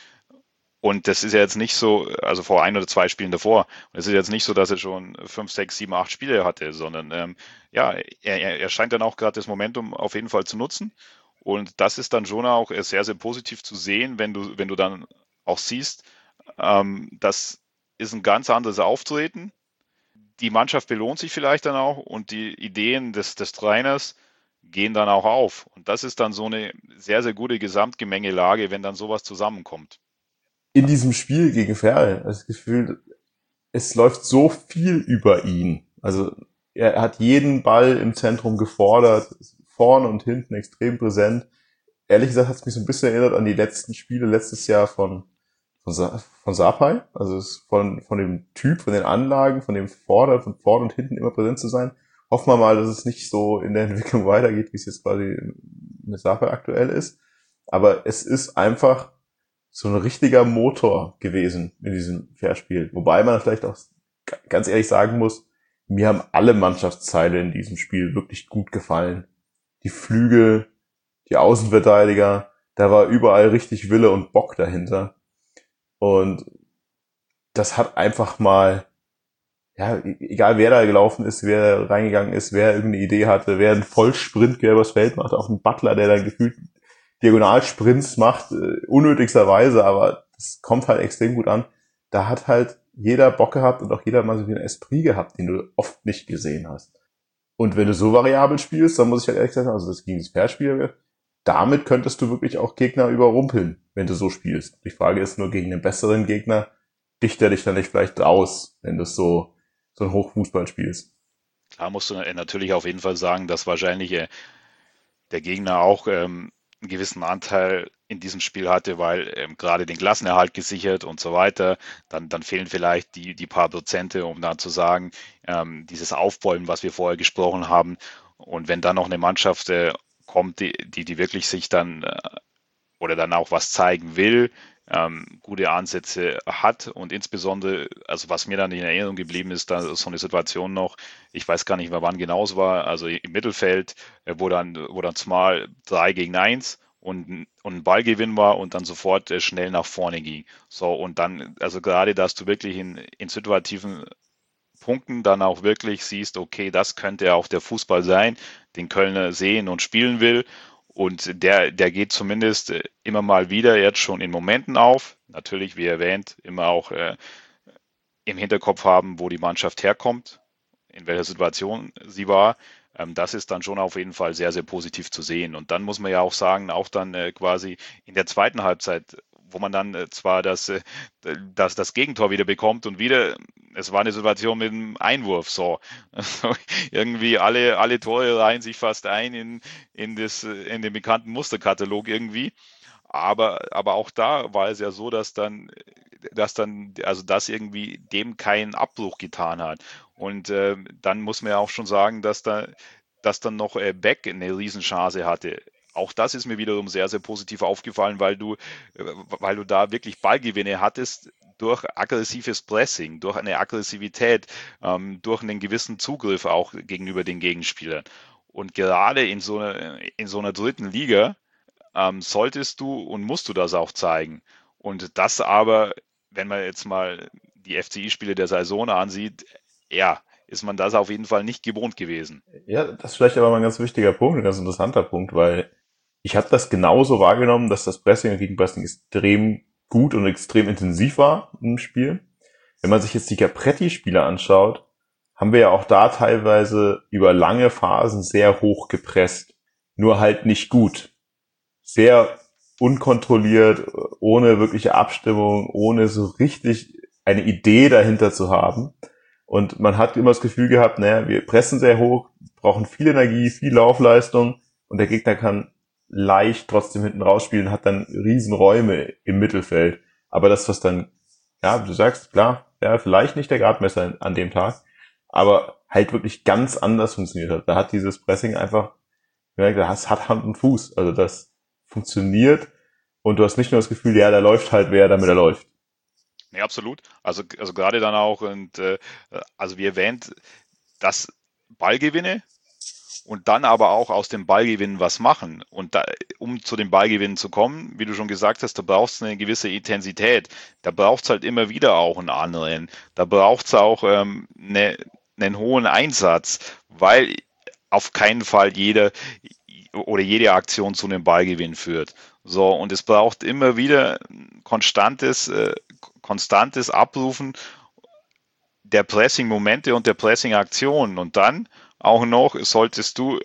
und das ist ja jetzt nicht so, also vor ein oder zwei Spielen davor, und es ist jetzt nicht so, dass er schon fünf, sechs, sieben, acht Spiele hatte, sondern ähm, ja, er, er er scheint dann auch gerade das Momentum auf jeden Fall zu nutzen. Und das ist dann schon auch äh, sehr, sehr positiv zu sehen, wenn du, wenn du dann auch siehst, ähm, das ist ein ganz anderes Auftreten. Die Mannschaft belohnt sich vielleicht dann auch und die Ideen des, des Trainers gehen dann auch auf. Und das ist dann so eine sehr, sehr gute Gesamtgemengelage, wenn dann sowas zusammenkommt. In diesem Spiel gegen Ferl, das Gefühl, es läuft so viel über ihn. Also er hat jeden Ball im Zentrum gefordert, ist vorne und hinten extrem präsent. Ehrlich gesagt hat es mich so ein bisschen erinnert an die letzten Spiele letztes Jahr von von, Sa von Sapai, also es ist von von dem Typ, von den Anlagen, von dem Vorder, von vorne und hinten immer präsent zu sein. Hoffen wir mal, dass es nicht so in der Entwicklung weitergeht, wie es jetzt quasi mit Sapai aktuell ist. Aber es ist einfach so ein richtiger Motor gewesen in diesem Fairspiel. Wobei man vielleicht auch ganz ehrlich sagen muss, mir haben alle Mannschaftsteile in diesem Spiel wirklich gut gefallen. Die Flügel, die Außenverteidiger, da war überall richtig Wille und Bock dahinter. Und das hat einfach mal, ja, egal wer da gelaufen ist, wer reingegangen ist, wer irgendeine Idee hatte, wer einen Vollsprint quer übers Feld macht, auf einen Butler, der dann gefühlt Diagonalsprints macht, äh, unnötigsterweise, aber das kommt halt extrem gut an. Da hat halt jeder Bock gehabt und auch jeder mal so einen Esprit gehabt, den du oft nicht gesehen hast. Und wenn du so variabel spielst, dann muss ich halt ehrlich sagen, also das gegen das Pairspiel, damit könntest du wirklich auch Gegner überrumpeln, wenn du so spielst. Die Frage ist nur, gegen einen besseren Gegner dicht er dich dann nicht vielleicht raus, wenn du so, so ein Hochfußball spielst. Klar musst du na- natürlich auf jeden Fall sagen, dass wahrscheinlich äh, der Gegner auch ähm, einen gewissen Anteil in diesem Spiel hatte, weil ähm, gerade den Klassenerhalt gesichert und so weiter, dann, dann fehlen vielleicht die, die paar Prozente, um dann zu sagen, ähm, dieses Aufbäumen, was wir vorher gesprochen haben. Und wenn dann noch eine Mannschaft äh, kommt, die, die, die wirklich sich dann äh, oder dann auch was zeigen will, ähm, gute Ansätze hat und insbesondere, also was mir dann in Erinnerung geblieben ist, da ist so eine Situation noch, ich weiß gar nicht mehr wann genau es war, also im Mittelfeld, äh, wo dann, wo dann zumal drei gegen eins und, ein- und ein Ballgewinn war und dann sofort äh, schnell nach vorne ging. So, und dann, also gerade, dass du wirklich in, in situativen Punkten dann auch wirklich siehst, okay, das könnte auch der Fußball sein, den Kölner sehen und spielen will. Und der, der geht zumindest äh, immer mal wieder jetzt schon in Momenten auf. Natürlich, wie erwähnt, immer auch äh, im Hinterkopf haben, wo die Mannschaft herkommt, in welcher Situation sie war. Ähm, das ist dann schon auf jeden Fall sehr, sehr positiv zu sehen. Und dann muss man ja auch sagen, auch dann äh, quasi in der zweiten Halbzeit, wo man dann äh, zwar das, äh, das, das Gegentor wieder bekommt und wieder, es war eine Situation mit einem Einwurf, so. Also irgendwie alle, alle Tore reihen sich fast ein in, in, das, äh, in den bekannten Musterkatalog irgendwie. Aber, aber auch da war es ja so, dass dann, dass dann, also das irgendwie dem keinen Abbruch getan hat. Und äh, dann muss man ja auch schon sagen, dass da, dass dann noch äh, Beck eine Riesenchance hatte. Auch das ist mir wiederum sehr, sehr positiv aufgefallen, weil du, äh, weil du da wirklich Ballgewinne hattest durch aggressives Pressing, durch eine Aggressivität, ähm, durch einen gewissen Zugriff auch gegenüber den Gegenspielern. Und gerade in so einer, in so einer dritten Liga, ähm, solltest du und musst du das auch zeigen. Und das aber, wenn man jetzt mal die F C I-Spiele der Saison ansieht, ja, ist man das auf jeden Fall nicht gewohnt gewesen. Ja, das ist vielleicht aber mal ein ganz wichtiger Punkt, ein ganz interessanter Punkt, weil ich habe das genauso wahrgenommen, dass das Pressing und Gegenpressing extrem gut und extrem intensiv war im Spiel. Wenn man sich jetzt die Capretti-Spiele anschaut, haben wir ja auch da teilweise über lange Phasen sehr hoch gepresst. Nur halt nicht gut. Sehr unkontrolliert, ohne wirkliche Abstimmung, ohne so richtig eine Idee dahinter zu haben. Und man hat immer das Gefühl gehabt, naja, wir pressen sehr hoch, brauchen viel Energie, viel Laufleistung und der Gegner kann leicht trotzdem hinten rausspielen, hat dann riesen Räume im Mittelfeld. Aber das, was dann, ja, du sagst, klar, ja, vielleicht nicht der Gradmesser an dem Tag, aber halt wirklich ganz anders funktioniert hat. Da hat dieses Pressing einfach, das hat Hand und Fuß. Also das funktioniert und du hast nicht nur das Gefühl, ja, da läuft halt wer, damit er läuft. Nee, absolut. Also, also gerade dann auch, und äh, also wie erwähnt, dass Ballgewinne und dann aber auch aus dem Ballgewinn was machen. Und da, um zu dem Ballgewinn zu kommen, wie du schon gesagt hast, da brauchst du eine gewisse Intensität. Da braucht es halt immer wieder auch einen anderen. Da braucht es auch ähm, eine, einen hohen Einsatz, weil auf keinen Fall jede oder jede Aktion zu einem Ballgewinn führt. So, und es braucht immer wieder konstantes, äh, konstantes Abrufen der Pressing-Momente und der Pressing-Aktionen. Und dann auch noch solltest du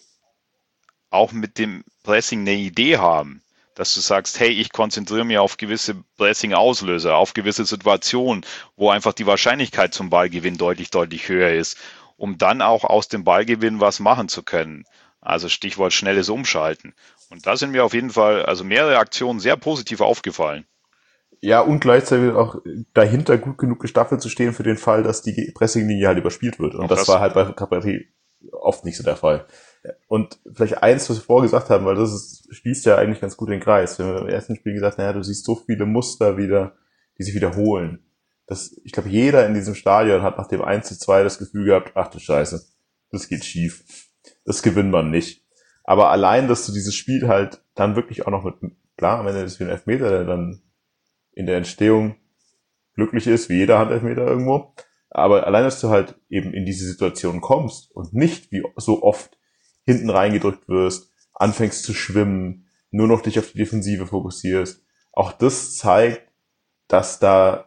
auch mit dem Pressing eine Idee haben, dass du sagst, hey, ich konzentriere mich auf gewisse Pressing-Auslöser, auf gewisse Situationen, wo einfach die Wahrscheinlichkeit zum Ballgewinn deutlich, deutlich höher ist, um dann auch aus dem Ballgewinn was machen zu können. Also Stichwort schnelles Umschalten. Und da sind mir auf jeden Fall also mehrere Aktionen sehr positiv aufgefallen. Ja, und gleichzeitig auch dahinter gut genug gestaffelt zu stehen für den Fall, dass die Pressinglinie halt überspielt wird. Und das, das war halt bei Capretti oft nicht so der Fall. Und vielleicht eins, was wir vorher gesagt haben, weil das ist, schließt ja eigentlich ganz gut den Kreis. Wir haben im ersten Spiel gesagt, naja, du siehst so viele Muster wieder, die sich wiederholen. Das, ich glaube, jeder in diesem Stadion hat nach dem eins zu zwei das Gefühl gehabt, ach du Scheiße, das geht schief. Das gewinnt man nicht. Aber allein, dass du dieses Spiel halt dann wirklich auch noch mit, klar, am Ende ist es wie ein Elfmeter, der dann in der Entstehung glücklich ist, wie jeder Handelfmeter irgendwo. Aber allein, dass du halt eben in diese Situation kommst und nicht wie so oft hinten reingedrückt wirst, anfängst zu schwimmen, nur noch dich auf die Defensive fokussierst. Auch das zeigt, dass da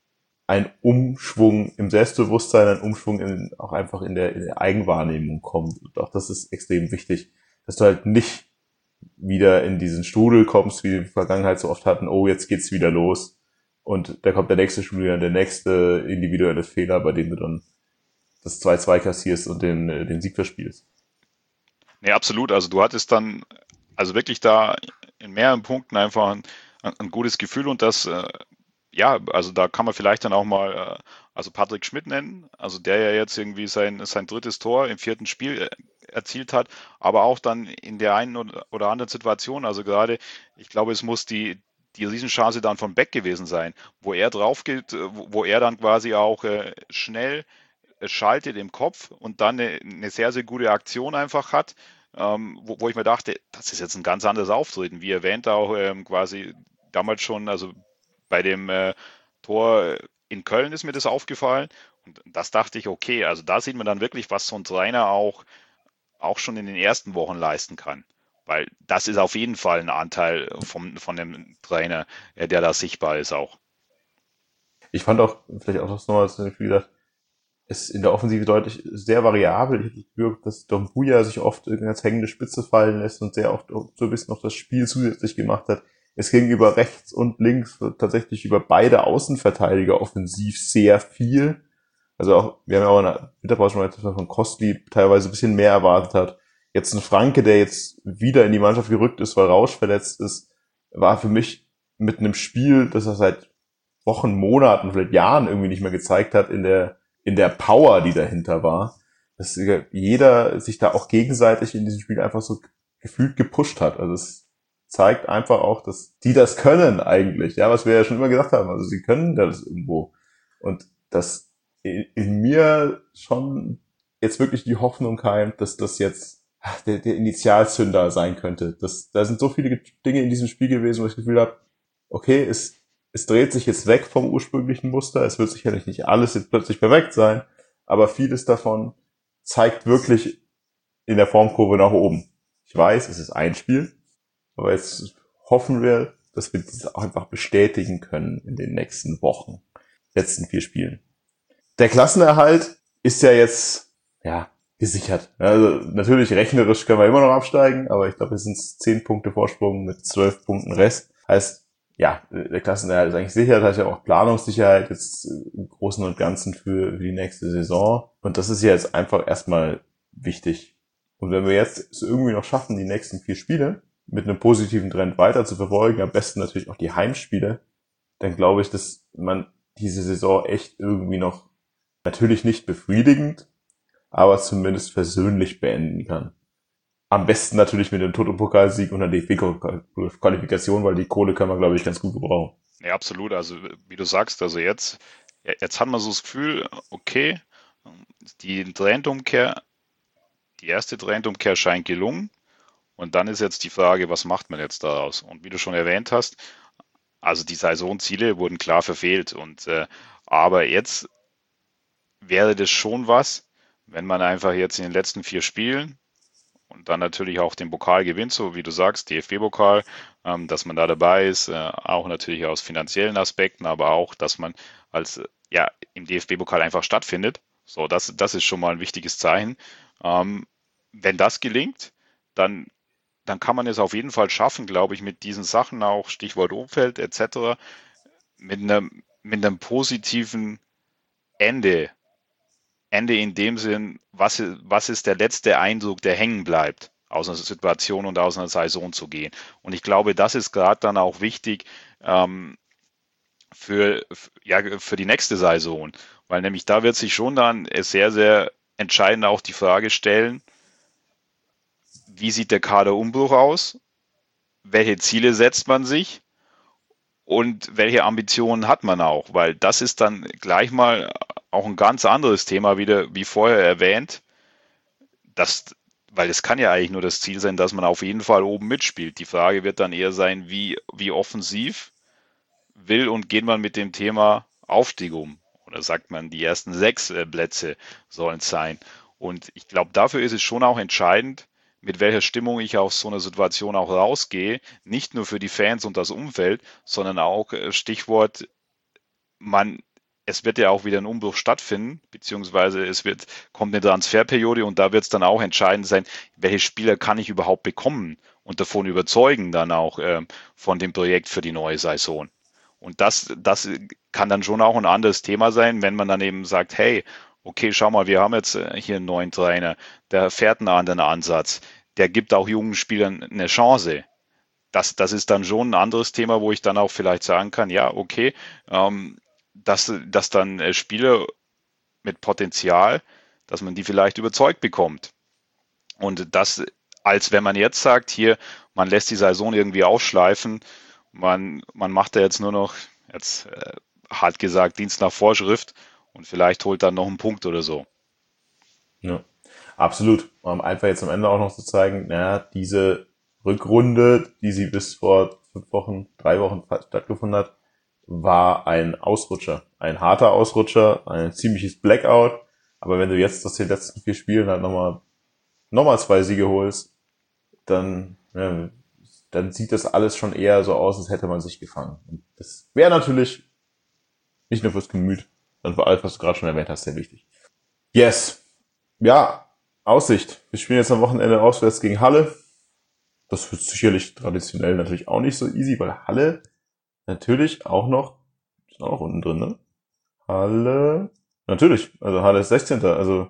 ein Umschwung im Selbstbewusstsein, ein Umschwung in, auch einfach in der, in der Eigenwahrnehmung kommt. Und auch das ist extrem wichtig, dass du halt nicht wieder in diesen Strudel kommst, wie wir in der Vergangenheit so oft hatten, oh, jetzt geht's wieder los. Und da kommt der nächste Strudel, der nächste individuelle Fehler, bei dem du dann das zwei zwei kassierst und den, den Sieg verspielst. Nee, absolut. Also du hattest dann also wirklich da in mehreren Punkten einfach ein, ein gutes Gefühl und das, äh, ja, also da kann man vielleicht dann auch mal, äh, also Patrick Schmidt nennen, also der ja jetzt irgendwie sein, sein drittes Tor im vierten Spiel äh, erzielt hat, aber auch dann in der einen oder, oder anderen Situation, also gerade, ich glaube, es muss die, die Riesenchance dann von Beck gewesen sein, wo er drauf geht, wo, wo er dann quasi auch äh, schnell äh, schaltet im Kopf und dann eine, eine sehr, sehr gute Aktion einfach hat, ähm, wo, wo ich mir dachte, das ist jetzt ein ganz anderes Auftreten, wie erwähnt auch ähm, quasi damals schon, also bei dem äh, Tor in Köln ist mir das aufgefallen und das dachte ich, okay, also da sieht man dann wirklich, was so ein Trainer auch, auch schon in den ersten Wochen leisten kann. Weil das ist auf jeden Fall ein Anteil vom, von dem Trainer, der da sichtbar ist auch. Ich fand auch, vielleicht auch das nochmal, wie gesagt, ist in der Offensive deutlich sehr variabel. Ich habe das Gefühl, dass Doumbouya sich oft als hängende Spitze fallen lässt und sehr oft so ein bisschen noch das Spiel zusätzlich gemacht hat. Es ging über rechts und links tatsächlich über beide Außenverteidiger offensiv sehr viel. Also auch, wir haben ja auch in der Winterpause schon mal dass man von Kostli teilweise ein bisschen mehr erwartet hat. Jetzt ein Franke, der jetzt wieder in die Mannschaft gerückt ist, weil Rausch verletzt ist, war für mich mit einem Spiel, das er seit Wochen, Monaten, vielleicht Jahren irgendwie nicht mehr gezeigt hat, in der in der Power, die dahinter war, dass jeder sich da auch gegenseitig in diesem Spiel einfach so gefühlt gepusht hat. Also es zeigt einfach auch, dass die das können eigentlich, ja, was wir ja schon immer gesagt haben. Also sie können das irgendwo. Und dass in mir schon jetzt wirklich die Hoffnung keimt, dass das jetzt der, der Initialzünder sein könnte. Das, da sind so viele Dinge in diesem Spiel gewesen, wo ich das Gefühl habe, okay, es, es dreht sich jetzt weg vom ursprünglichen Muster. Es wird sicherlich nicht alles jetzt plötzlich perfekt sein, aber vieles davon zeigt wirklich in der Formkurve nach oben. Ich weiß, es ist ein Spiel, aber jetzt hoffen wir, dass wir das auch einfach bestätigen können in den nächsten Wochen, letzten vier Spielen. Der Klassenerhalt ist ja jetzt, ja, gesichert. Also natürlich rechnerisch können wir immer noch absteigen, aber ich glaube, es sind zehn Punkte Vorsprung mit zwölf Punkten Rest. Heißt, ja, der Klassenerhalt ist eigentlich sicher, das heißt ja auch Planungssicherheit jetzt im Großen und Ganzen für die nächste Saison. Und das ist ja jetzt einfach erstmal wichtig. Und wenn wir jetzt es irgendwie noch schaffen, die nächsten vier Spiele mit einem positiven Trend weiter zu verfolgen, am besten natürlich auch die Heimspiele, dann glaube ich, dass man diese Saison echt irgendwie noch natürlich nicht befriedigend, aber zumindest versöhnlich beenden kann. Am besten natürlich mit dem Toto-Pokalsieg und der D F B-Qualifikation, weil die Kohle kann man, glaube ich, ganz gut gebrauchen. Ja, absolut. Also wie du sagst, also jetzt, jetzt hat man so das Gefühl, okay, die Trendumkehr, die erste Trendumkehr scheint gelungen. Und dann ist jetzt die Frage, was macht man jetzt daraus? Und wie du schon erwähnt hast, also die Saisonziele wurden klar verfehlt. Und äh, aber jetzt wäre das schon was, wenn man einfach jetzt in den letzten vier Spielen und dann natürlich auch den Pokal gewinnt, so wie du sagst, D F B-Pokal, ähm, dass man da dabei ist, äh, auch natürlich aus finanziellen Aspekten, aber auch, dass man als ja im D F B-Pokal einfach stattfindet. So, das, das ist schon mal ein wichtiges Zeichen. Ähm, wenn das gelingt, dann, dann kann man es auf jeden Fall schaffen, glaube ich, mit diesen Sachen auch, Stichwort Umfeld et cetera, mit einem, mit einem positiven Ende. Ende in dem Sinn, was, was ist der letzte Eindruck, der hängen bleibt, aus einer Situation und aus einer Saison zu gehen. Und ich glaube, das ist gerade dann auch wichtig ähm, für, ja, für die nächste Saison, weil nämlich da wird sich schon dann sehr, sehr entscheidend auch die Frage stellen, wie sieht der Kaderumbruch aus, welche Ziele setzt man sich und welche Ambitionen hat man auch, weil das ist dann gleich mal auch ein ganz anderes Thema wieder, wie vorher erwähnt, das, weil es kann ja eigentlich nur das Ziel sein, dass man auf jeden Fall oben mitspielt. Die Frage wird dann eher sein, wie, wie offensiv will und geht man mit dem Thema Aufstieg um? Oder sagt man, die ersten sechs äh, Plätze sollen es sein? Und ich glaube, dafür ist es schon auch entscheidend, mit welcher Stimmung ich aus so einer Situation auch rausgehe. Nicht nur für die Fans und das Umfeld, sondern auch äh, Stichwort, man, es wird ja auch wieder ein Umbruch stattfinden, beziehungsweise es wird, kommt eine Transferperiode und da wird es dann auch entscheidend sein, welche Spieler kann ich überhaupt bekommen und davon überzeugen dann auch äh, von dem Projekt für die neue Saison. Und das, das kann dann schon auch ein anderes Thema sein, wenn man dann eben sagt, hey, okay, schau mal, wir haben jetzt hier einen neuen Trainer, der fährt einen anderen Ansatz, der gibt auch jungen Spielern eine Chance. Das, das ist dann schon ein anderes Thema, wo ich dann auch vielleicht sagen kann, ja, okay, ähm, dass, dass dann Spieler mit Potenzial, dass man die vielleicht überzeugt bekommt. Und das, als wenn man jetzt sagt, hier, man lässt die Saison irgendwie ausschleifen, man, man macht da jetzt nur noch, jetzt äh, hart gesagt, Dienst nach Vorschrift und vielleicht holt dann noch einen Punkt oder so. Ja, absolut. Um einfach jetzt am Ende auch noch zu zeigen, naja, diese Rückrunde, die sie bis vor fünf Wochen, drei Wochen stattgefunden hat, war ein Ausrutscher. Ein harter Ausrutscher, ein ziemliches Blackout. Aber wenn du jetzt aus den letzten vier Spielen halt nochmal nochmal zwei Siege holst, dann, ja, dann sieht das alles schon eher so aus, als hätte man sich gefangen. Und das wäre natürlich nicht nur fürs Gemüt, sondern für alles, was du gerade schon erwähnt hast, sehr wichtig. Yes. Ja, Aussicht. Wir spielen jetzt am Wochenende auswärts gegen Halle. Das wird sicherlich traditionell natürlich auch nicht so easy, weil Halle natürlich auch noch, ist auch noch unten drin, ne? Halle, natürlich, also Halle ist sechzehnter Also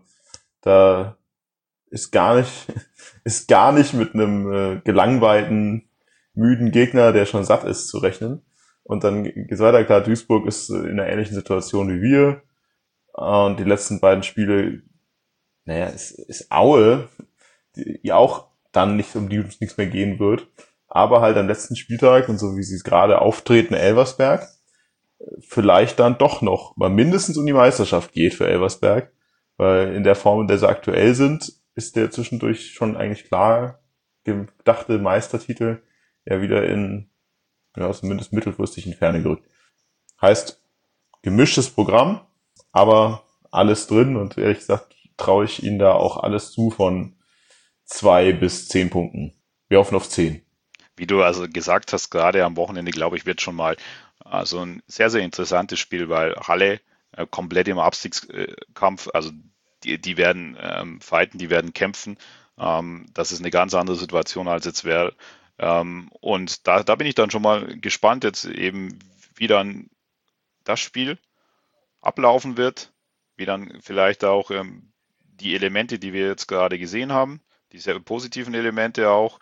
da ist gar nicht, ist gar nicht mit einem äh, gelangweilten, müden Gegner, der schon satt ist, zu rechnen. Und dann geht's weiter. Klar, Duisburg ist in einer ähnlichen Situation wie wir. Und die letzten beiden Spiele, naja, ist, ist Aue, die, die auch dann nicht, um die es nichts mehr gehen wird. Aber halt am letzten Spieltag und so wie sie es gerade auftreten, Elversberg, vielleicht dann doch noch mal mindestens um die Meisterschaft geht für Elversberg. Weil in der Form, in der sie aktuell sind, ist der zwischendurch schon eigentlich klar gedachte Meistertitel ja wieder in, ja, zumindest mittelfristig in Ferne gerückt. Heißt, gemischtes Programm, aber alles drin und ehrlich gesagt traue ich ihnen da auch alles zu von zwei bis zehn Punkten. Wir hoffen auf zehn. Wie du also gesagt hast, gerade am Wochenende, glaube ich, wird schon mal also ein sehr, sehr interessantes Spiel, weil Halle äh, komplett im Abstiegskampf, also die, die werden ähm, fighten, die werden kämpfen. Ähm, das ist eine ganz andere Situation als jetzt wäre. Ähm, und da, da bin ich dann schon mal gespannt, jetzt eben, wie dann das Spiel ablaufen wird, wie dann vielleicht auch ähm, die Elemente, die wir jetzt gerade gesehen haben, die sehr positiven Elemente auch,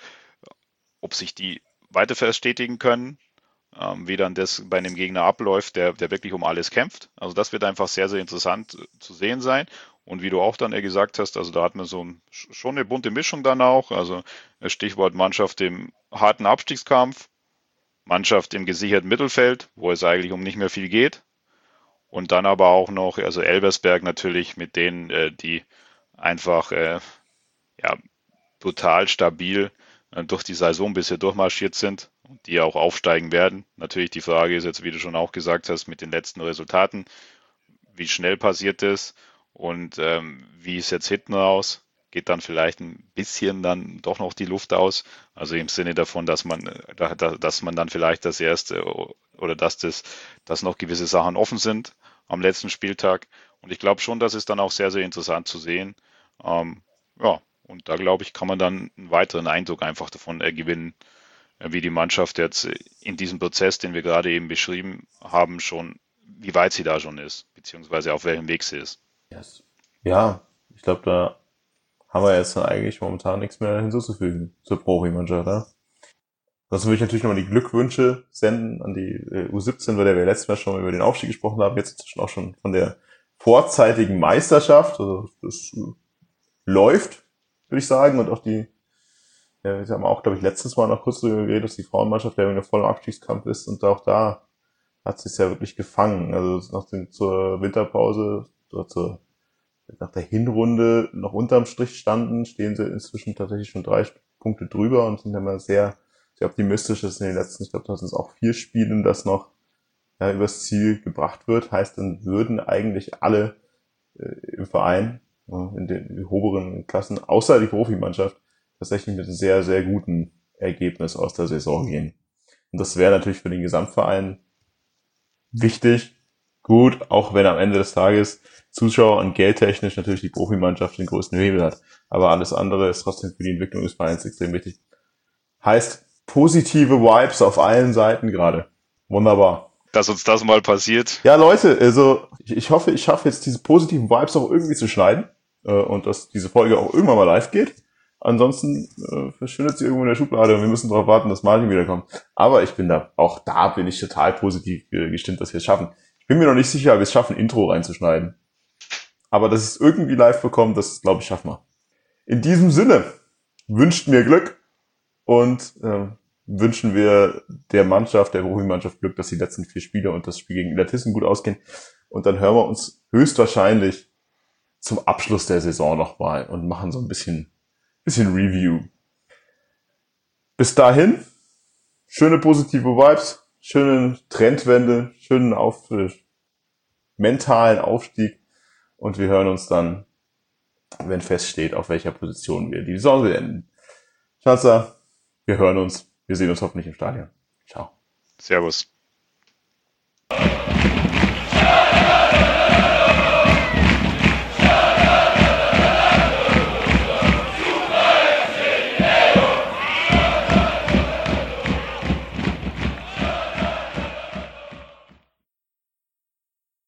ob sich die weiter verstetigen können, ähm, wie dann das bei einem Gegner abläuft, der, der wirklich um alles kämpft. Also das wird einfach sehr, sehr interessant äh, zu sehen sein. Und wie du auch dann äh, gesagt hast, also da hat man so ein, schon eine bunte Mischung dann auch. Also äh, Stichwort Mannschaft im harten Abstiegskampf, Mannschaft im gesicherten Mittelfeld, wo es eigentlich um nicht mehr viel geht. Und dann aber auch noch, also Elversberg natürlich mit denen, äh, die einfach äh, ja, total stabil äh, durch die Saison bisher durchmarschiert sind und die auch aufsteigen werden. Natürlich die Frage ist jetzt, wie du schon auch gesagt hast, mit den letzten Resultaten, wie schnell passiert es und ähm, wie ist jetzt hinten raus? Geht dann vielleicht ein bisschen dann doch noch die Luft aus? Also im Sinne davon, dass man, äh, dass man dann vielleicht das erste oder dass das, dass noch gewisse Sachen offen sind am letzten Spieltag. Und ich glaube schon, das ist dann auch sehr, sehr interessant zu sehen. Ähm, ja, und da glaube ich, kann man dann einen weiteren Eindruck einfach davon äh, gewinnen, äh, wie die Mannschaft jetzt in diesem Prozess, den wir gerade eben beschrieben haben, schon, wie weit sie da schon ist, beziehungsweise auf welchem Weg sie ist. Yes. Ja, ich glaube, da haben wir jetzt dann eigentlich momentan nichts mehr hinzuzufügen zur Profi-Mannschaft. Ja? Ansonsten würde ich natürlich nochmal die Glückwünsche senden an die äh, U siebzehn, bei der wir letztes Mal schon über den Aufstieg gesprochen haben, jetzt auch schon von der vorzeitigen Meisterschaft. Also das äh, läuft, würde ich sagen, und auch die, ja, wir haben auch, glaube ich, letztes Mal noch kurz darüber geredet, dass die Frauenmannschaft ja voll im Abstiegskampf ist und auch da hat sie es ja wirklich gefangen. Also nach dem, zur Winterpause oder zur, nach der Hinrunde noch unterm Strich standen, stehen sie inzwischen tatsächlich schon drei Punkte drüber und sind immer sehr, sehr optimistisch, dass in den letzten, ich glaube, das sind auch vier Spielen, das noch ja, übers Ziel gebracht wird. Heißt, dann würden eigentlich alle äh, im Verein in den oberen Klassen, außer die Profimannschaft, tatsächlich mit einem sehr, sehr guten Ergebnis aus der Saison gehen. Und das wäre natürlich für den Gesamtverein wichtig, gut, auch wenn am Ende des Tages Zuschauer- und geldtechnisch natürlich die Profimannschaft den größten Hebel hat. Aber alles andere ist trotzdem für die Entwicklung des Vereins extrem wichtig. Heißt, positive Vibes auf allen Seiten gerade. Wunderbar. Dass uns das mal passiert. Ja, Leute, also ich, ich hoffe, ich schaffe jetzt diese positiven Vibes auch irgendwie zu schneiden äh, und dass diese Folge auch irgendwann mal live geht. Ansonsten äh, verschwindet sie irgendwo in der Schublade und wir müssen darauf warten, dass Martin wiederkommt. Aber ich bin da, auch da bin ich total positiv äh, gestimmt, dass wir es schaffen. Ich bin mir noch nicht sicher, ob wir es schaffen, Intro reinzuschneiden. Aber dass es irgendwie live bekommt, das glaube ich, schaffen wir. In diesem Sinne, wünscht mir Glück und äh, wünschen wir der Mannschaft, der Profi-Mannschaft Glück, dass die letzten vier Spiele und das Spiel gegen Illertissen gut ausgehen. Und dann hören wir uns höchstwahrscheinlich zum Abschluss der Saison nochmal und machen so ein bisschen, bisschen Review. Bis dahin, schöne positive Vibes, schöne Trendwende, schönen auf, äh, mentalen Aufstieg und wir hören uns dann, wenn feststeht, auf welcher Position wir die Saison beenden. Schatzer, wir hören uns. Wir sehen uns hoffentlich im Stadion. Ciao. Servus.